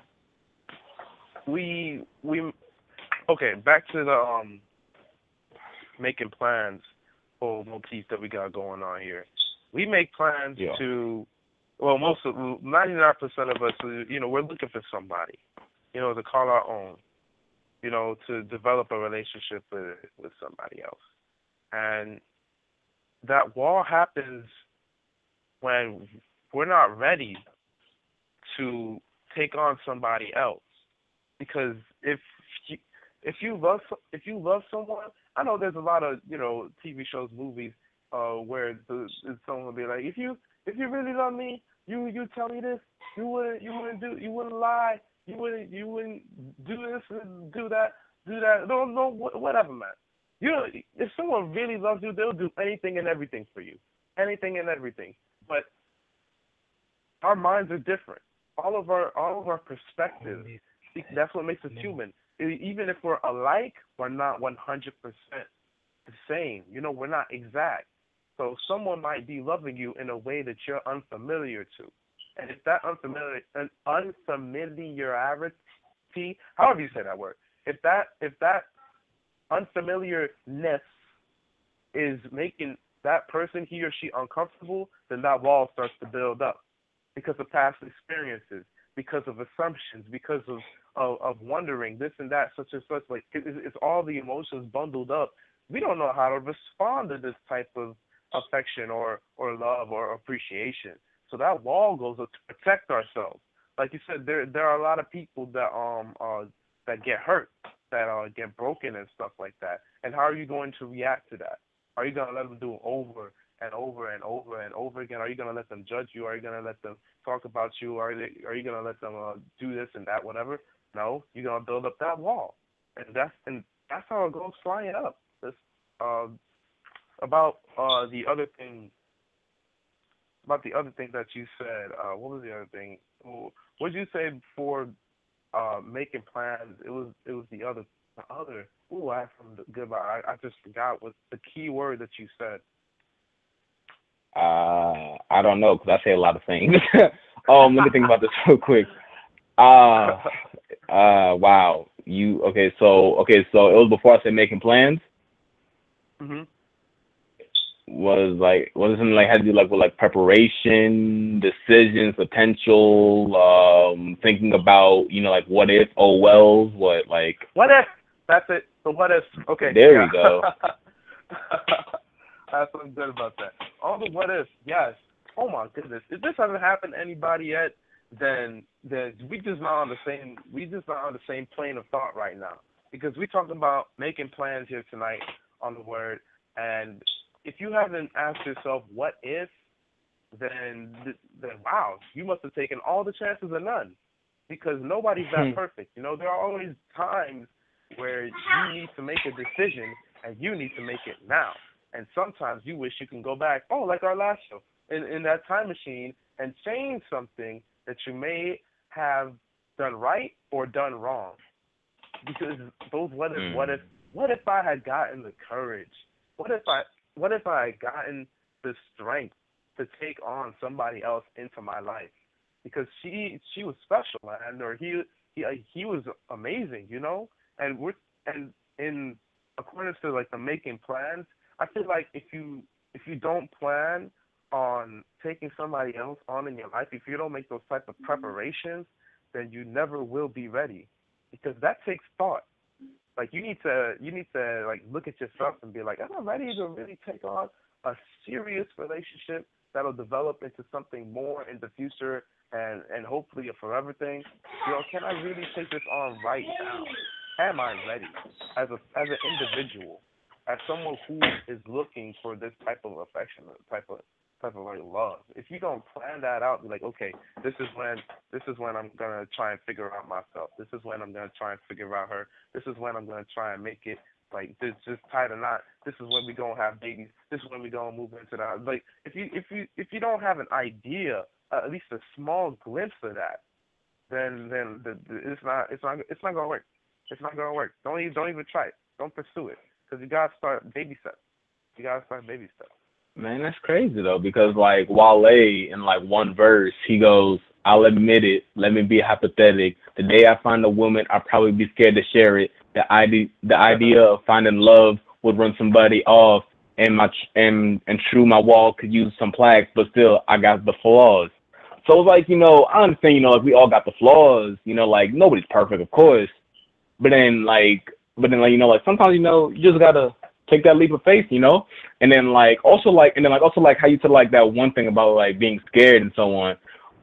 we we okay, back to the um making plans for motif that we got going on here. We make plans yeah. to well most of ninety-nine percent of us, you know, we're looking for somebody, you know, to call our own, you know, to develop a relationship with with somebody else. And that wall happens when we're not ready to take on somebody else. Because if you, if you love if you love someone, I know there's a lot of, you know, T V shows, movies, uh, where the, someone will be like, if you if you really love me, you you tell me this, you wouldn't you wouldn't do you wouldn't lie, you wouldn't you wouldn't do this and do that do that no no whatever, man. You know, if someone really loves you, they'll do anything and everything for you, anything and everything. But our minds are different. All of our all of our perspectives. That's what makes us human. Even if we're alike, we're not one hundred percent the same. You know, we're not exact. So someone might be loving you in a way that you're unfamiliar to. And if that unfamiliar, an unfamiliarity, however you say that word, if that if that unfamiliarness is making that person, he or she, uncomfortable, then that wall starts to build up because of past experiences, because of assumptions, because of Of, of wondering this and that, such and such. Like it, it's all the emotions bundled up. We don't know how to respond to this type of affection or or love or appreciation. So that wall goes up to protect ourselves. like you said, there there are a lot of people that um uh that get hurt, that uh get broken and stuff like that. And how are you going to react to that? Are you gonna let them do it over and over and over and over again? Are you gonna let them judge you? Are you gonna let them talk about you? Are they are you gonna let them uh, do this and that, whatever? No, you're gonna build up that wall, and that's and that's how it goes flying up. This uh about uh the other thing about the other thing that you said. Uh, what was the other thing? What did you say before? Uh, making plans. It was it was the other the other. Ooh, I have some good. I I just forgot what the key word that you said. Uh, I don't know because I say a lot of things. um, let me think about this real quick. Uh, uh, wow. You okay? So okay, so it was before I said making plans. Mhm. Was like wasn't like had to do like with like preparation, decisions, potential, um, thinking about you know like what if, oh wells, what like what if? That's it. The what if? Okay. There yeah. we go. That's what's good about that. All the what ifs, yes. Oh my goodness. If this hasn't happened to anybody yet, then then we just not on the same we just not on the same plane of thought right now. Because we talking about making plans here tonight on the word, and if you haven't asked yourself what if, then then wow, you must have taken all the chances of none. Because nobody's that perfect. You know, there are always times where you need to make a decision and you need to make it now. And sometimes you wish you can go back, oh, like our last show, in, in that time machine and change something that you may have done right or done wrong. Because those what if, mm. what if, what if I had gotten the courage? What if I, what if I had gotten the strength to take on somebody else into my life? Because she, she was special, man, or he, he, he was amazing, you know. And we're, and in accordance to like the making plans, I feel like if you, if you don't plan on taking somebody else on in your life, if you don't make those type of preparations, then you never will be ready, because that takes thought. Like you need to, you need to like look at yourself and be like, am I ready to really take on a serious relationship that'll develop into something more in the future and, and hopefully a forever thing? You know, can I really take this on right now? Am I ready as a as an individual, as someone who is looking for this type of affection, type of type of like love? If you don't plan that out, be like, okay, this is when this is when I'm gonna try and figure out myself. This is when I'm gonna try and figure out her. This is when I'm gonna try and make it like this, just tie the knot. This is when we gonna have babies. This is when we gonna move into that. Like if you if you if you don't have an idea, uh, at least a small glimpse of that, then then the, the, it's not it's not it's not gonna work. It's not gonna work. Don't even don't even try it. Don't pursue it, because you gotta start baby steps. You gotta start baby steps. Man, that's crazy though, because like Wale in like one verse, he goes, "I'll admit it. Let me be hypothetic. The day I find a woman, I'll probably be scared to share it. The idea, the idea of finding love would run somebody off, and my and and true, my wall could use some plaques, but still, I got the flaws." So it's like, you know, I understand, you know, like we all got the flaws, you know, like nobody's perfect, of course, but then like, but then like, you know, like sometimes, you know, you just gotta take that leap of faith, you know, and then like also like, and then like also like how you said like that one thing about like being scared and so on.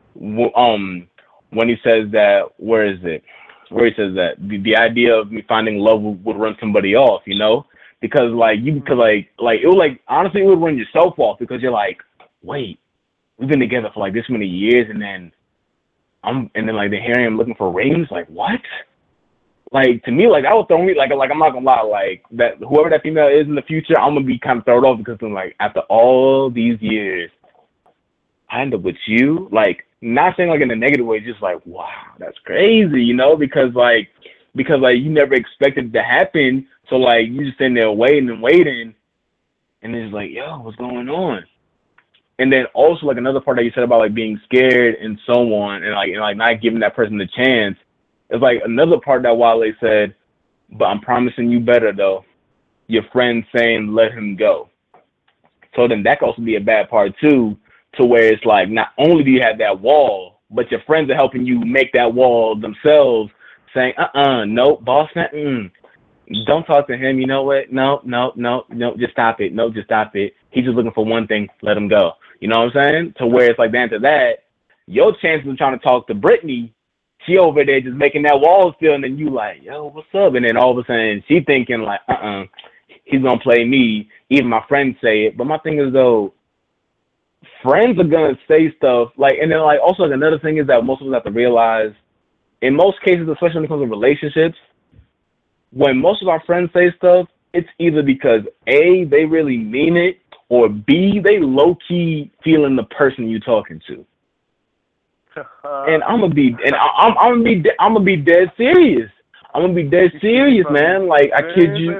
Um, when he says that, where is it? Where he says that the, the idea of me finding love would, would run somebody off, you know, because like you, because like like it would like honestly it would run yourself off, because you're like, wait, we've been together for like this many years, and then I'm and then like the hearing him looking for rings, like what? Like to me, like that would throw me like like I'm not gonna lie, like that whoever that female is in the future, I'm gonna be kind of thrown off, because I'm like, after all these years, I end up with you. Like not saying like in a negative way, just like wow, that's crazy, you know, because like because like you never expected it to happen, so like you just sitting there waiting and waiting, and it's like, yo, what's going on? And then also like another part that you said about like being scared and so on, and like and like not giving that person the chance. It's like another part that Wale said, but I'm promising you better though. Your friend saying let him go. So then that could also be a bad part too, to where it's like not only do you have that wall, but your friends are helping you make that wall themselves, saying, uh-uh, no, boss, mm, don't talk to him. You know what? No, no, no, no, just stop it. No, just stop it. He's just looking for one thing. Let him go. You know what I'm saying? To where it's like, then to that, Your chances of trying to talk to Brittany, she over there just making that wall still, and then you like, yo, what's up? And then all of a sudden she thinking like, uh-uh, he's gonna play me. Even my friends say it. But my thing is though, friends are gonna say stuff like, and then like also like, another thing is that most of us have to realize, in most cases, especially when it comes to relationships, when most of our friends say stuff, it's either because A, they really mean it, or B, they low key feeling the person you talking to. And I'm gonna be, and I, I'm, I'm gonna be, de- I'm gonna be dead serious. I'm gonna be dead serious, man. Like I kid you.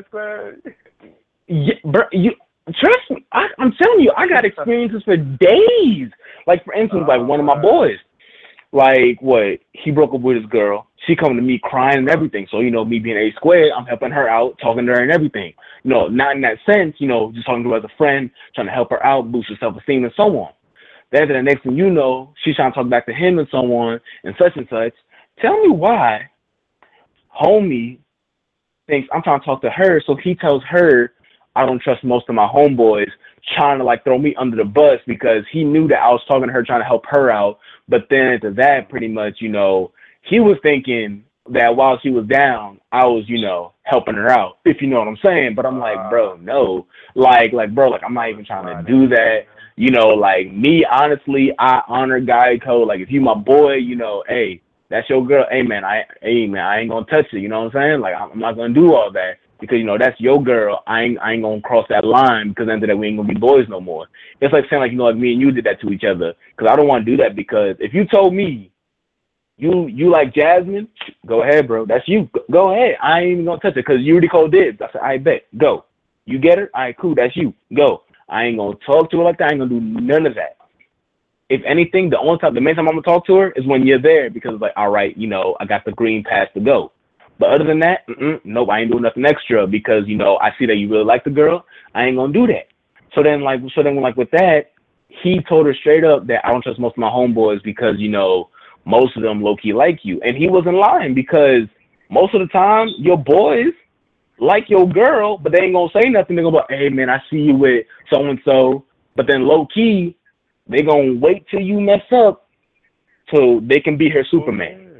Yeah, bro, you trust me. I, I'm telling you, I got experiences for days. Like for instance, like one of my boys, like what he broke up with his girl. She coming to me crying and everything. So you know, me being A squared, I'm helping her out, talking to her and everything. You know, not in that sense. You know, just talking to her as a friend, trying to help her out, boost her self-esteem, and so on. Then the next thing you know, she's trying to talk back to him and so on and such and such. Tell me why homie thinks I'm trying to talk to her, so he tells her I don't trust most of my homeboys, trying to like throw me under the bus because he knew that I was talking to her, trying to help her out. But then after that, pretty much, you know, he was thinking that while she was down, I was, you know, helping her out, if you know what I'm saying. But I'm like, bro, no. Like, like, bro, like, I'm not even trying to do that. You know, like, me, honestly, I honor Geico. Like, if you my boy, you know, hey, that's your girl. Hey, man, I, hey, man, I ain't going to touch it. You know what I'm saying? Like, I'm not going to do all that because, you know, that's your girl. I ain't, I ain't going to cross that line because after that, we ain't going to be boys no more. It's like saying, like, you know, like me and you did that to each other because I don't want to do that because if you told me, You you like Jasmine? Go ahead, bro. That's you. Go ahead. I ain't even gonna touch it because you already called dibs. I said, I bet. Go. You get her? All right, cool. That's you. Go. I ain't gonna talk to her like that. I ain't gonna do none of that. If anything, the only time, the main time I'm gonna talk to her is when you're there because it's like, all right, you know, I got the green pass to go. But other than that, mm-mm, nope, I ain't doing nothing extra because you know I see that you really like the girl. I ain't gonna do that. So then, like, so then, like with that, he told her straight up that I don't trust most of my homeboys because you know. Most of them low-key like you. And he wasn't lying because most of the time, your boys like your girl, but they ain't going to say nothing. They're going to be like, hey, man, I see you with so-and-so. But then low-key, they going to wait till you mess up so they can be her Superman.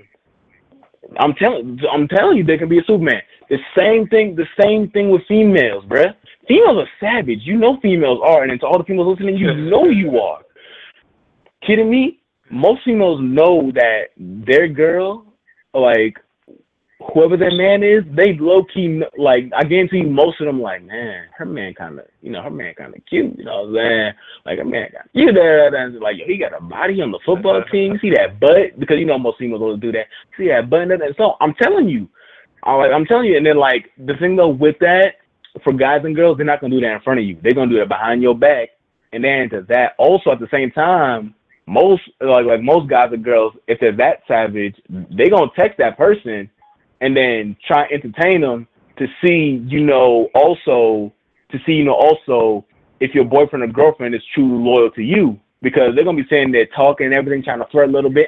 I'm telling I'm telling you, they can be a Superman. The same thing, the same thing with females, bruh. Females are savage. You know females are. And to all the females listening, you know you are. Kidding me? Most females know that their girl, like, whoever their man is, they low-key, like, I guarantee you most of them like, man, her man kind of, you know, her man kind of cute, you know what I'm saying? Like, her man got, you know, and like, yo, he got a body on the football team. You see that butt? Because, you know, most females always do that. See that butt? And so I'm telling you, I'm, like, I'm telling you, and then, like, the thing, though, with that, for guys and girls, they're not going to do that in front of you. They're going to do it behind your back. And then to that, also at the same time, Most like like most guys and girls, if they're that savage, they gonna text that person and then try to entertain them to see, you know, also to see, you know, also if your boyfriend or girlfriend is truly loyal to you, because they're gonna be saying they're talking and everything, trying to flirt a little bit,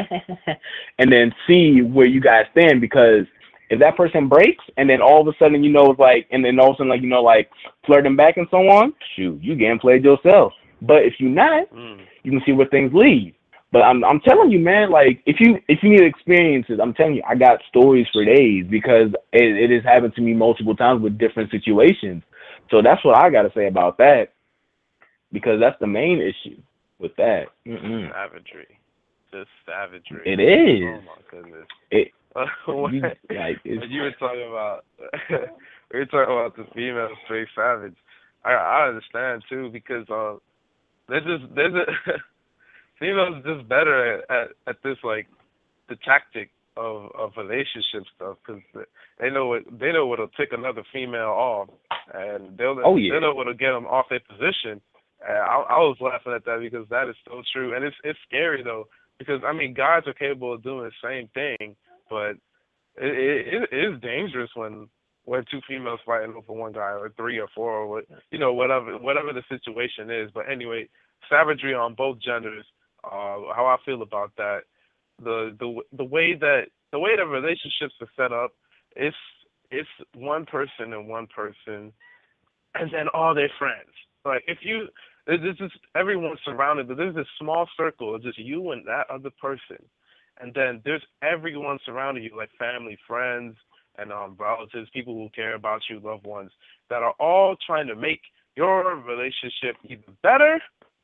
and then see where you guys stand. Because if that person breaks and then all of a sudden, you know, it's like, and then all of a sudden, like, you know, like flirting back and so on, shoot, you getting played yourself. But if you're not, mm. you can see where things lead. But I'm I'm telling you, man, like if you if you need experiences, I'm telling you, I got stories for days because it, it has happened to me multiple times with different situations. So that's what I got to say about that, because that's the main issue with that. Mm-mm. Savagery, just savagery. It is. Oh my goodness. It. you, like, it's, you were talking about, we were talking about the female straight savage. I I understand too because uh. They're just there's a females just better at, at, at this, like the tactic of, of relationship stuff, because they know what they know what'll tick another female off, and they'll oh, yeah. they know what'll get them off their position. And I, I was laughing at that because that is so true, and it's it's scary though, because I mean guys are capable of doing the same thing, but it it, it is dangerous when. when two females fighting over one guy, or three or four, or what, you know, whatever whatever the situation is. But anyway, savagery on both genders. Uh, how I feel about that, the the the way that the way that relationships are set up, it's it's one person and one person, and then all their friends. Like if you There's there's just everyone's surrounded, but there's this small circle of just you and that other person, and then there's everyone surrounding you, like family, friends, and um, relatives, people who care about you, loved ones, that are all trying to make your relationship either better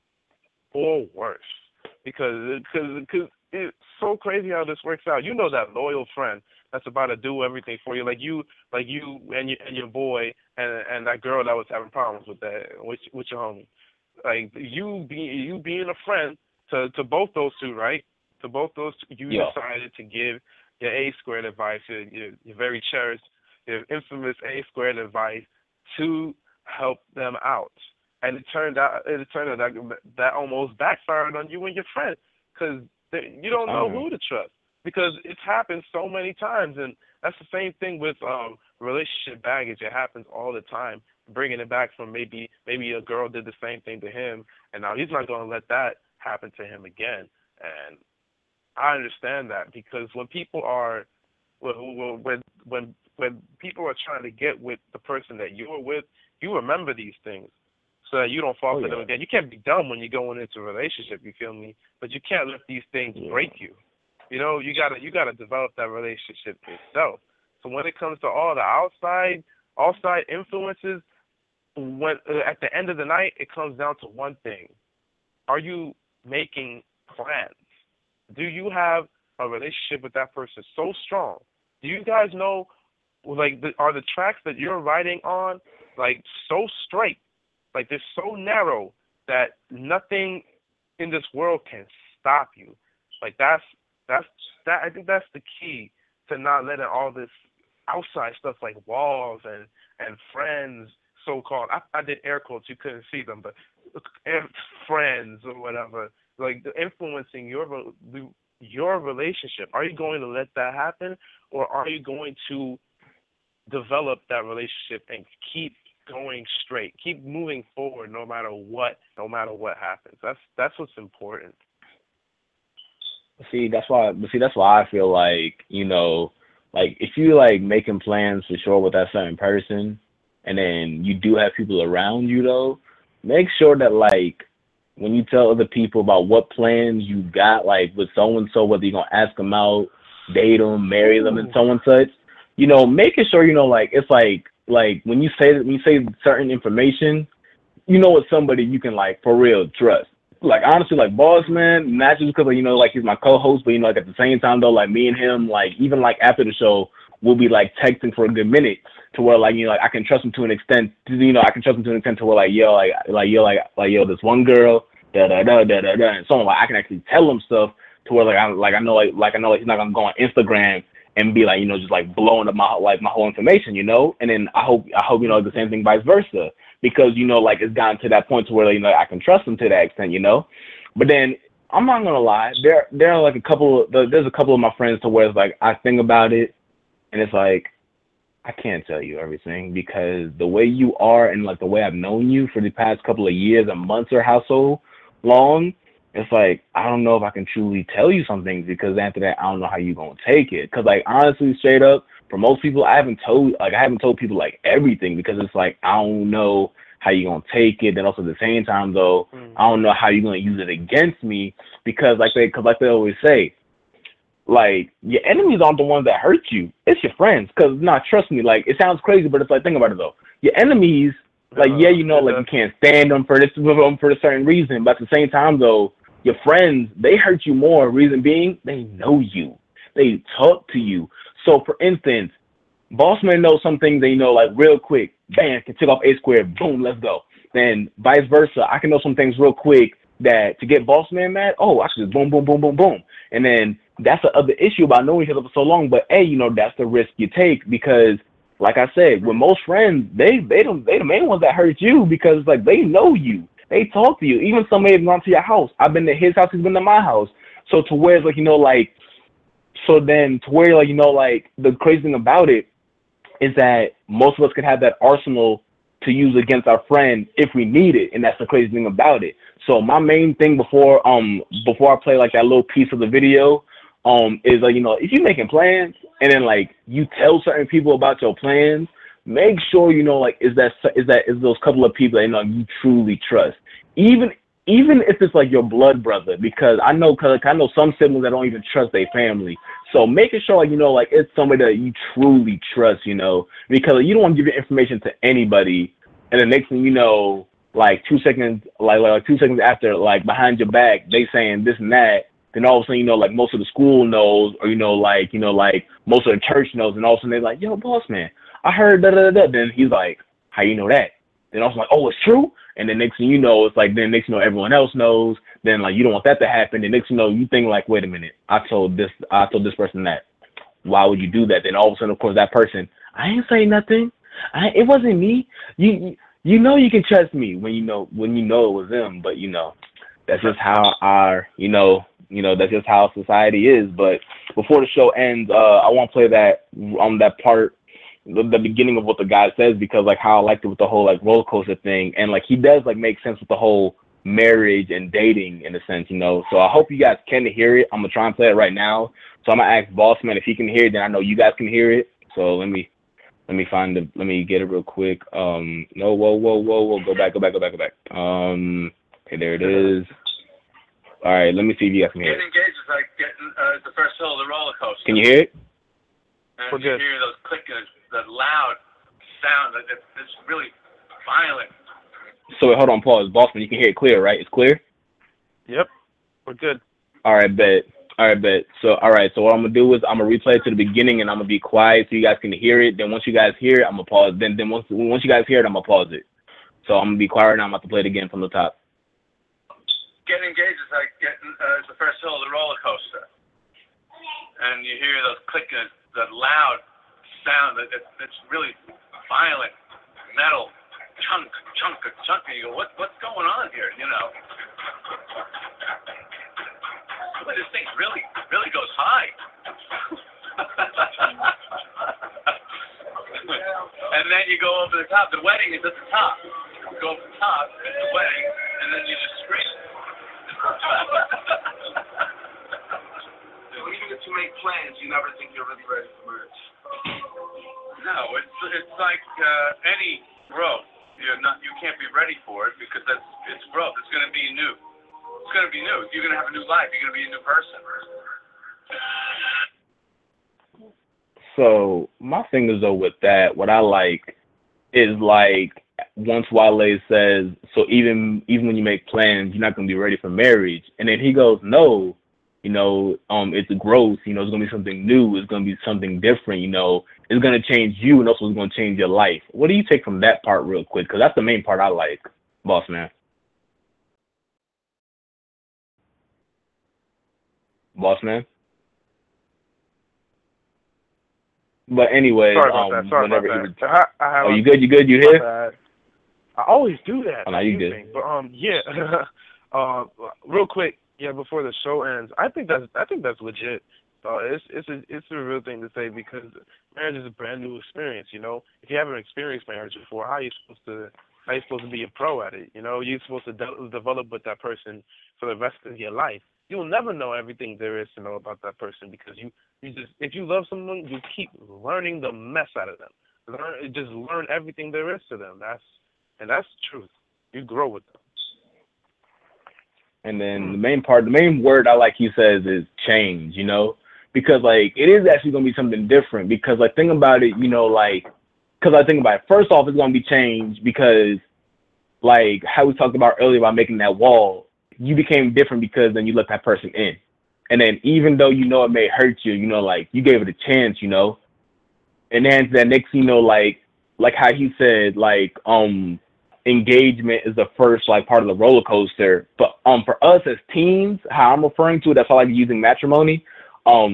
or worse. Because cause, cause it's so crazy how this works out. You know that loyal friend that's about to do everything for you, like you, like you and your and your boy and and that girl that was having problems with that with with your homie. Like you be you being a friend to to both those two, right? To both those two, you Yeah. decided to give your A squared advice, your, your, your very cherished, your infamous A squared advice to help them out. And it turned out, it turned out that, that almost backfired on you and your friend, because you don't know Uh-huh. who to trust, because it's happened so many times. And that's the same thing with um, relationship baggage. It happens all the time. Bringing it back from maybe maybe a girl did the same thing to him, and now he's not going to let that happen to him again. And I understand that, because when people are when when when when people are trying to get with the person that you're with, you remember these things so that you don't fall Oh, for yeah. them again. You can't be dumb when you're going into a relationship, you feel me? But you can't let these things Yeah. break you. You know, you gotta you gotta develop that relationship yourself. So when it comes to all the outside outside influences, when uh, at the end of the night, it comes down to one thing: are you making plans? Do you have a relationship with that person so strong? Do you guys know, like, the, are the tracks that you're riding on, like, so straight, like they're so narrow that nothing in this world can stop you? Like that's that's that. I think that's the key to not letting all this outside stuff like walls and and friends, so called. I, I did air quotes. You couldn't see them, but friends or whatever, like influencing your your relationship. Are you going to let that happen, or are you going to develop that relationship and keep going straight, keep moving forward, no matter what, no matter what happens? That's that's what's important. See, that's why. But see, that's why I feel like, you know, like if you like making plans for sure with that certain person, and then you do have people around you though, make sure that like when you tell other people about what plans you got, like with so and so, whether you're gonna ask them out, date them, marry them, and so and such, you know, making sure you know like it's like like when you say that when you say certain information, you know it's somebody you can like for real trust. Like honestly, like Boss Man, not just because you know like he's my co-host, but you know like at the same time though, like me and him, like even like after the show, we'll be like texting for a good minute to where like you know like I can trust him to an extent. To, you know I can trust him to an extent to where like yo like like yo like like yo this one girl da da da da da da and so on. Like I can actually tell him stuff to where like I like I know like like I know like he's not gonna go on Instagram and be like you know just like blowing up my like my whole information, you know. And then I hope I hope you know the same thing vice versa. Because, you know, like, it's gotten to that point to where, you know, I can trust them to that extent, you know? But then, I'm not going to lie, there there are, like, a couple, of, there's a couple of my friends to where it's, like, I think about it, and it's, like, I can't tell you everything, because the way you are and, like, the way I've known you for the past couple of years and months or how so long, it's, like, I don't know if I can truly tell you some things, because after that, I don't know how you're going to take it. Because, like, honestly, straight up, for most people, I haven't told like I haven't told people like everything because it's like I don't know how you're gonna take it. Then also at the same time though, mm. I don't know how you're gonna use it against me because like they because like they always say, like your enemies aren't the ones that hurt you. It's your friends. Cause not trust me, like it sounds crazy, but it's like think about it though. Your enemies, like yeah, you know, like you can't stand them for this for a certain reason, but at the same time though, your friends they hurt you more. Reason being, they know you, they talk to you. So, for instance, Boss Man knows some things they know, like, real quick. Bam, can tick off A squared. Boom, let's go. Then, vice versa, I can know some things real quick that to get Boss Man mad, oh, I should just boom, boom, boom, boom, boom. And then that's the other issue about knowing each other for so long. But, hey, you know, that's the risk you take because, like I said, with most friends, they they don't they the main ones that hurt you because, like, they know you. They talk to you. Even some may have gone to your house. I've been to his house. He's been to my house. So, to where it's like, you know, like, So then to where, like, you know, like, the crazy thing about it is that most of us could have that arsenal to use against our friend if we need it, and that's the crazy thing about it. So my main thing before um before I play, like, that little piece of the video um is, like, you know, if you're making plans and then, like, you tell certain people about your plans, make sure, you know, like, is that is that is those couple of people that, you know, you truly trust. even even if it's like your blood brother, because I know, cause I know some siblings that don't even trust their family. So making sure, like, you know, like it's somebody that you truly trust, you know, because you don't want to give your information to anybody, and the next thing you know, like two seconds, like like two seconds after, like behind your back, they saying this and that. Then all of a sudden, you know, like most of the school knows, or you know, like you know, like most of the church knows, and all of a sudden they're like, "Yo, boss man, I heard da da da." Then he's like, "How you know that?" Then also like, "Oh, it's true." And then next thing you know, it's like then next thing you know, everyone else knows. Then like you don't want that to happen. Then next thing you know, you think like, "Wait a minute, I told this, I told this person that. Why would you do that?" Then all of a sudden, of course, that person, I ain't saying nothing. I it wasn't me. You you, you know you can trust me when you know when you know it was them. But you know, that's just how our you know. You know, that's just how society is. But before the show ends, uh, I want to play that on um, that part, the, the beginning of what the guy says, because like how I liked it with the whole like roller coaster thing, and like he does like make sense with the whole marriage and dating in a sense, you know. So I hope you guys can hear it. I'm gonna try and play it right now. So I'm gonna ask Bossman if he can hear it. Then I know you guys can hear it. So let me let me find the let me get it real quick. Um, no, whoa, whoa, whoa, whoa, go back, go back, go back, go back. Um, okay, there it is. All right, let me see if you guys can hear it. Getting engaged is like getting uh, the first hill of the roller coaster. Can you hear it? And We're you good. hear those clicking, that loud sound. That it's, it's really violent. So wait, hold on, pause. Bossman, you can hear it clear, right? It's clear? Yep, we're good. All right, bet. All right, bet. So, all right, so what I'm going to do is I'm going to replay it to the beginning, and I'm going to be quiet so you guys can hear it. Then once you guys hear it, I'm going to pause. Then then once, once you guys hear it, I'm going to pause it. So I'm going to be quiet, and I'm about to play it again from the top. Getting engaged is like getting uh, the first hill of the roller coaster. And you hear those clicking, that loud sound. That it's, it's really violent, metal, chunk, chunk, chunk. And you go, what, what's going on here? You know. But this thing really, really goes high. And then you go over the top. The wedding is at the top. You go over the top, it's the wedding, and then you just scream. Even if you make plans, you never think you're really ready for marriage. No, it's it's like uh, any growth. You're not, you can't be ready for it because that's it's growth. It's going to be new. It's going to be new. You're going to have a new life. You're going to be a new person. So my thing is though with that, what I like is like once Wale says, so even even when you make plans, you're not gonna be ready for marriage, and then he goes, no, you know, um, it's a growth, you know, it's gonna be something new, it's gonna be something different, you know, it's gonna change you, and also it's gonna change your life. What do you take from that part, real quick? Because that's the main part I like, boss man. Boss man. But anyway, Sorry about um, that. Sorry whenever about he that. was, I, I have oh, a- you good? You good? You my here? bad. I always do that. Oh, no, you good. Think. But um, yeah. uh, real quick, yeah. Before the show ends, I think that's I think that's legit. Uh, it's it's a it's a real thing to say because marriage is a brand new experience. You know, if you haven't experienced marriage before, how are you supposed to how are you supposed to be a pro at it? You know, you're supposed to de- develop with that person for the rest of your life. You'll never know everything there is to know about that person because you, you just if you love someone, you keep learning the mess out of them. Learn just learn everything there is to them. That's and that's the truth. You grow with them. And then the main part, the main word I like he says is change, you know, because like it is actually going to be something different because like think about it, you know, like, because I think about it, first off, it's going to be change because like how we talked about earlier about making that wall, you became different because then you let that person in. And then even though, you know, it may hurt you, you know, like you gave it a chance, you know, and then that next, you know, like, like how he said, like, um, engagement is the first like part of the roller coaster, but um for us as teens, how I'm referring to it, that's how I like using matrimony. Um,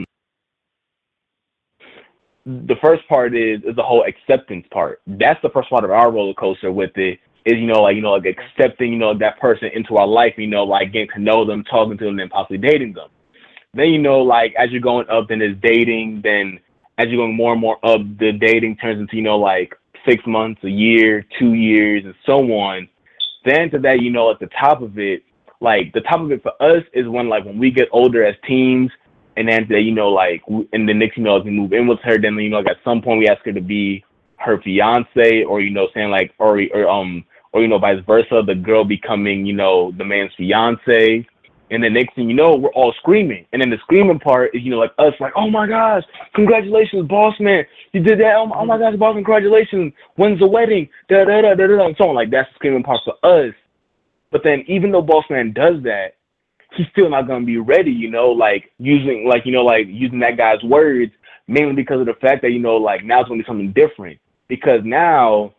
the first part is is the whole acceptance part. That's the first part of our roller coaster with it. Is you know like you know like accepting you know that person into our life. You know like getting to know them, talking to them, and possibly dating them. Then you know like as you're going up, then it's dating. Then as you're going more and more up, the dating turns into you know like six months, a year, two years, and so on. Then to that, you know, at the top of it, like the top of it for us is when like when we get older as teens, and then that you know like and the next you know as we move in with her, then you know like at some point we ask her to be her fiance, or you know saying like or or um or, you know, vice versa, the girl becoming, you know, the man's fiance. And then next thing you know, we're all screaming. And then the screaming part is, you know, like us, like, oh my gosh, congratulations, boss man. You did that. Oh my, oh my gosh, boss, congratulations. When's the wedding? Da da da da da. And so on. Like, that's the screaming part for us. But then even though boss man does that, he's still not gonna be ready, you know, like using like, you know, like using that guy's words, mainly because of the fact that, you know, like now it's gonna be something different. Because now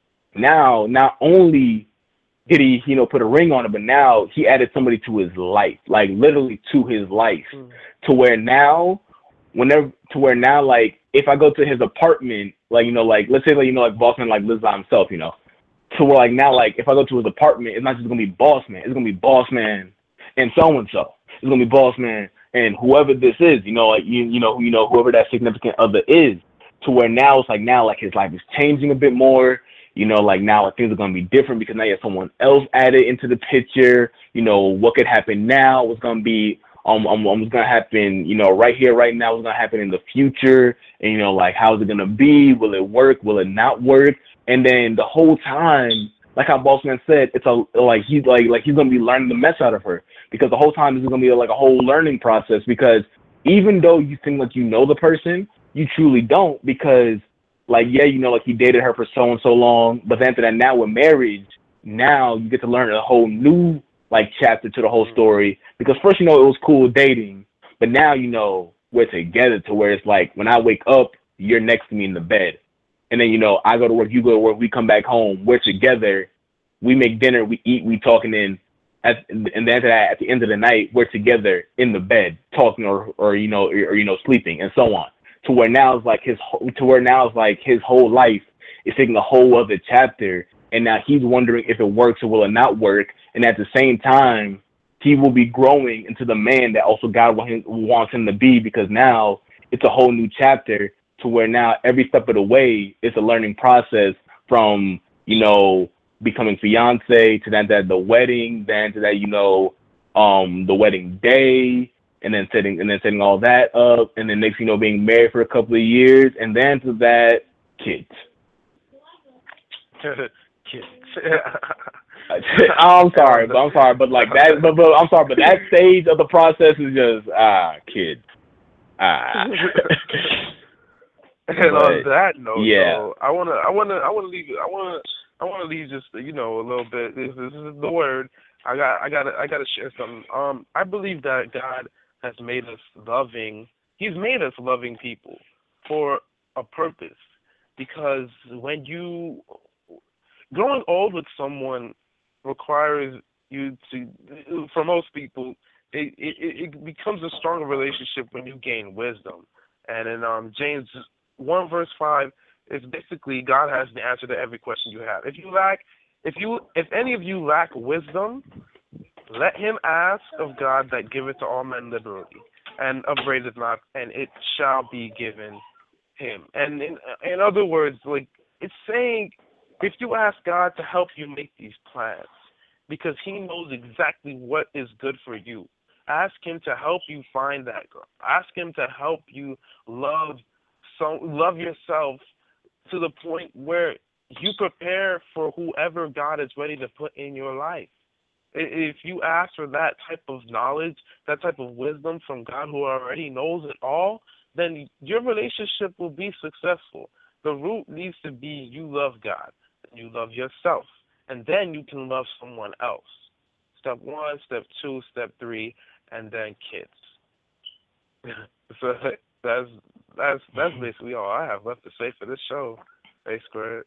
now not only did he, you know, put a ring on it, but now he added somebody to his life, like literally to his life. Mm. To where now whenever to where now like if I go to his apartment, like, you know, like let's say like, you know, like boss man like lives by himself, you know. So where like now like if I go to his apartment, it's not just gonna be boss man, it's gonna be boss man and so and so. It's gonna be boss man and whoever this is, you know, like you you know, you know, whoever that significant other is, to where now it's like now like his life is changing a bit more, you know, like now like, things are gonna be different because now you have someone else added into the picture, you know, what could happen now, what's gonna be um, um what's gonna happen, you know, right here, right now, what's gonna happen in the future, and you know, like how's it gonna be, will it work, will it not work? And then the whole time, like how Bossman said, it's a like he's like like he's gonna be learning the mess out of her, because the whole time this is gonna be like a whole learning process. Because even though you think like you know the person, you truly don't. Because like yeah, you know, like he dated her for so and so long, but then after that, now with marriage, now you get to learn a whole new like chapter to the whole story. Because first, you know, it was cool dating, but now you know we're together to where it's like when I wake up, you're next to me in the bed. And then, you know, I go to work, you go to work, we come back home, we're together, we make dinner, we eat, we talking, and at and then after that, at the end of the night, we're together in the bed talking or, or you know, or, or, you know, sleeping and so on. To where now it's like his, to where now it's like his whole life is taking a whole other chapter, and now he's wondering if it works or will it not work. And at the same time, he will be growing into the man that also God wants him to be, because now it's a whole new chapter. To where now every step of the way it's a learning process, from, you know, becoming fiance to then that the wedding, then to that, you know, um, the wedding day, and then setting and then setting all that up, and then next, you know, being married for a couple of years, and then to that, kids. Kids. I'm sorry, but I'm sorry, but like that, but, but I'm sorry, but that stage of the process is just ah, kids, ah. And but, on that note, yeah, though, I wanna, I wanna, I wanna leave, I wanna, I wanna leave just, you know, a little bit. This, this is the word. I got, I gotta, I gotta share something. Um, I believe that God has made us loving. He's made us loving people for a purpose. Because when you, growing old with someone requires you to, for most people, it, it, it becomes a stronger relationship when you gain wisdom. And in um, James one verse five, is basically God has the answer to every question you have. If you lack, if you, if any of you lack wisdom, let him ask of God that giveth to all men liberally, and upbraideth not, and it shall be given him. And in, in other words, like it's saying, if you ask God to help you make these plans, because he knows exactly what is good for you. Ask him to help you find that girl. Ask him to help you love so love yourself to the point where you prepare for whoever God is ready to put in your life. If you ask for that type of knowledge, that type of wisdom from God who already knows it all, then your relationship will be successful. The root needs to be you love God, you love yourself, and then you can love someone else. Step one, step two, step three, and then kids. So that's that's that's basically all I have left to say for this show. A squared.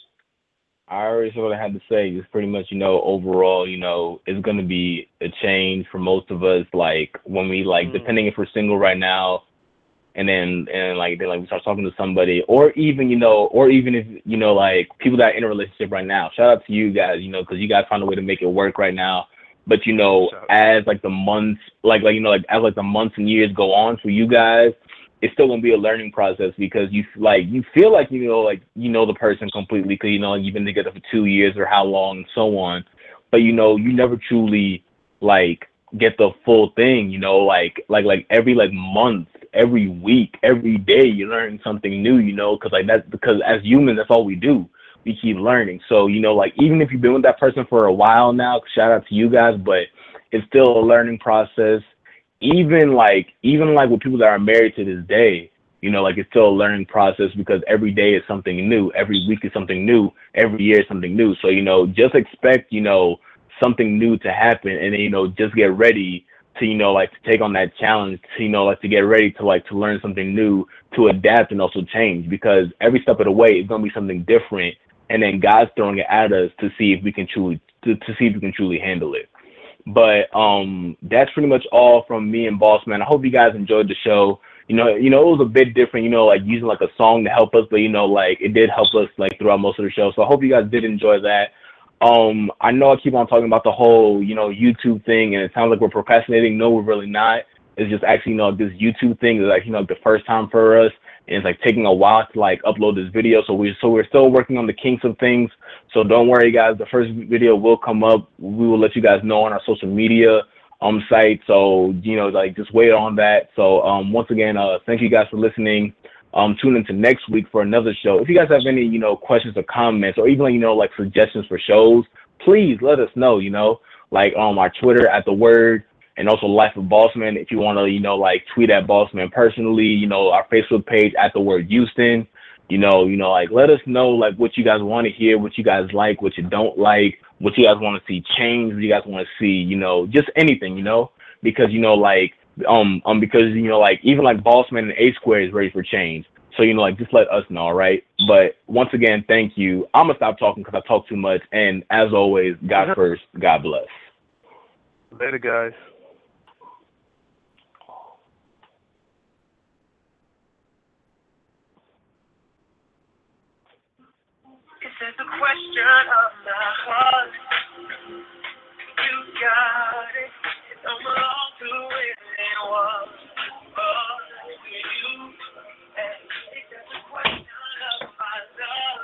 I already said what I had to say. It's pretty much, you know, overall, you know, it's going to be a change for most of us. Like when we like, mm. depending if we're single right now, and then and like then like we start talking to somebody, or even you know, or even if you know, like people that are in a relationship right now. Shout out to you guys, you know, because you guys found a way to make it work right now. But you know, as like the months, like like you know, like as like the months and years go on for you guys, it's still gonna be a learning process, because you like you feel like you know like you know the person completely, because you know you've been together for two years or how long and so on. But you know you never truly like get the full thing. You know, like like like every like month, every week, every day, you're learning something new. You know, because like that's because as humans, that's all we do. we keep learning. So, you know, like, even if you've been with that person for a while now, shout out to you guys, but it's still a learning process. Even like, even like with people that are married to this day, you know, like, it's still a learning process because every day is something new. Every week is something new. Every year is something new. So, you know, just expect, you know, something new to happen, and then, you know, just get ready to, you know, like, to take on that challenge, to, you know, like, to get ready to, like, to learn something new, to adapt and also change, because every step of the way is going to be something different. And then God's throwing it at us to see if we can truly, to, to see if we can truly handle it. But um, that's pretty much all from me and Boss Man. I hope you guys enjoyed the show. You know, you know, it was a bit different, you know, like using like a song to help us, but, you know, like, it did help us like throughout most of the show. So I hope you guys did enjoy that. Um, I know I keep on talking about the whole, you know, YouTube thing, and it sounds like we're procrastinating. No, we're really not. It's just actually, you know, this YouTube thing is actually, you know, the first time for us, and it's like taking a while to like upload this video. So we, so we're still working on the kinks of things. So don't worry, guys. The first video will come up. We will let you guys know on our social media um site. So, you know, like, just wait on that. So um once again, uh, thank you guys for listening. Um, tune into next week for another show. If you guys have any, you know, questions or comments, or even, you know, like, suggestions for shows, please let us know, you know, like, um, our Twitter at The Word, and also Life of Bossman. If you want to, you know, like, tweet at Bossman personally, you know, our Facebook page at The Word Houston, you know, you know, like, let us know, like, what you guys want to hear, what you guys like, what you don't like, what you guys want to see change, what you guys want to see, you know, just anything, you know, because, you know, like, Um, um, because, you know, like, even like Bossman and A Square is ready for change. So, you know, like, just let us know, all right? But once again, thank you. I'm gonna stop talking because I talk too much. And as always, God first, God bless. Later, guys. It's just a question of my heart. You got it. It don't belong to anyone. Oh, to you. And it's just a question of my love.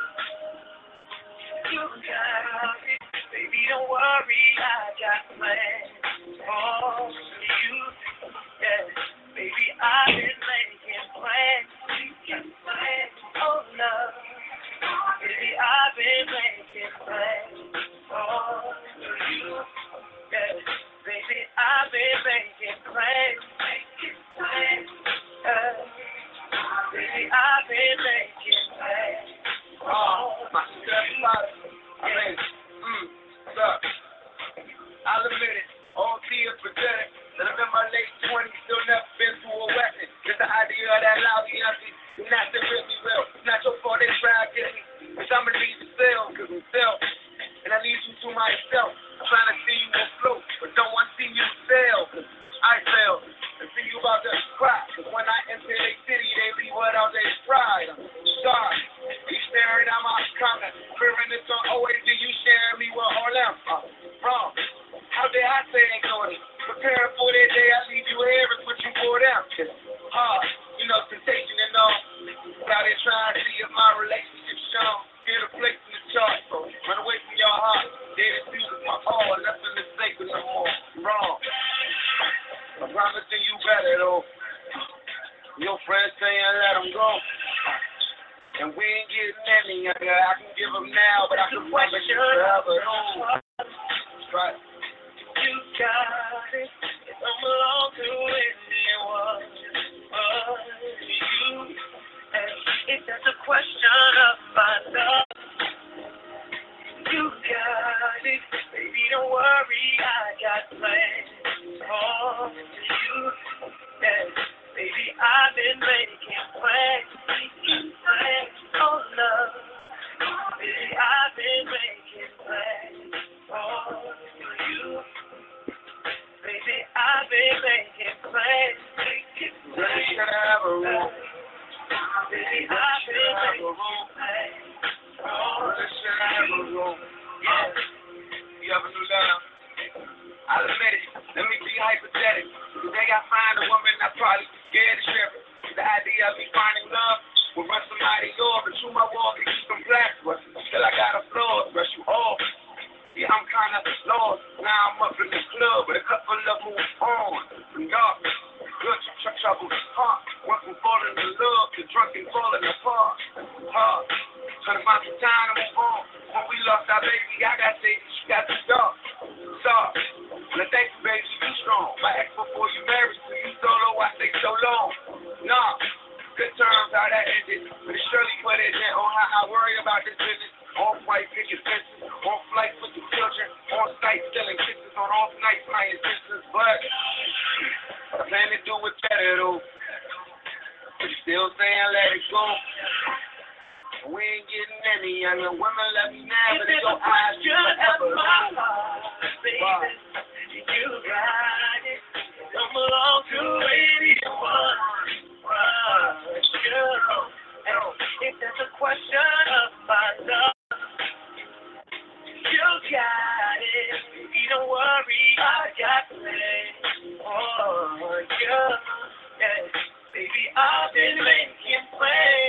You got it. Baby, don't worry, I got plans. Oh, to you. Yeah. Baby, I've been making plans. Plans. Oh, love. Baby, I've been making plans. Oh, to you. Yeah. Baby, I've been making plans. Making plans. Uh, baby, I've been making plans. Oh, my stepfather. I mean, mm, look, I'll admit it, all tea is pathetic. That I'm in my late twenties, still never been through a weapon. Just the idea of that lousy empty, you're not that really real. It's not your fault they try to get me. Cause I'ma leave the cell, cause I'm self. And I need you to myself. I'm trying to see you afloat, but don't want to see you fail. Cause I fail. And see you about to cry. Cause when I enter their city, they leave without their pride. I'm sorry. You staring at my comment. Fearing it's gonna always be you sharing me with all them. Uh, wrong. How dare I say they know it? Preparing for that day, I leave you here is what you for them. It's hard. You know, temptation and all. Now they trying to see if my relationship's strong. Get a place in the chart, so run away from your heart. David music my all, nothing is sacred no more. Wrong. I'm promising you better though. Your friends saying let them go. And we ain't getting any younger. I can give them now, but I can promise you forever. Right. You got it. It don't belong to anyone but you. And it's just a question of my love. You got it. Baby, don't worry, I got plans. Oh, you. Yeah. Baby, I've been making plans. Making plans. Oh, love. Baby, I've been making plans. Oh, you. Baby, I've been making plans. Making plans. Really should have a room. Baby, I've been making plans. Oh, Really should have a room. yeah. You ever knew that? I'll admit it. Let me be hypothetical. Today I find a woman I probably be scared to share it. The idea of me finding love will run somebody over. But through my walk and keep them black. But still I got a flaw. Brush you off. Yeah, I'm kind of lost. Now I'm up in the club with a couple of moves on. From darkness, good tr- trouble, heart. Went from falling in love to drunk and falling apart. Hard. Trying to find some time to move on. Lady Gaga say she got the star. Star. Now thank you, baby, you strong. My ex before you married, so you solo, I say so long. Nah, good terms how that ended. But it surely put it in on how I worry about this business. On flight, picking fences. On flights with the children. On site, selling kisses. On off nights, my intentions. But I plan to do it better, though. But still saying let it go. We ain't getting any younger. Women love me now, but it's your eyes. You ever my heart, baby. Wow. You got it. Don't belong to anyone. Wow. Girl. If there's a question of my love, you got it. You don't worry, I got it. Oh, girl. Yeah. Baby, I've been making plans.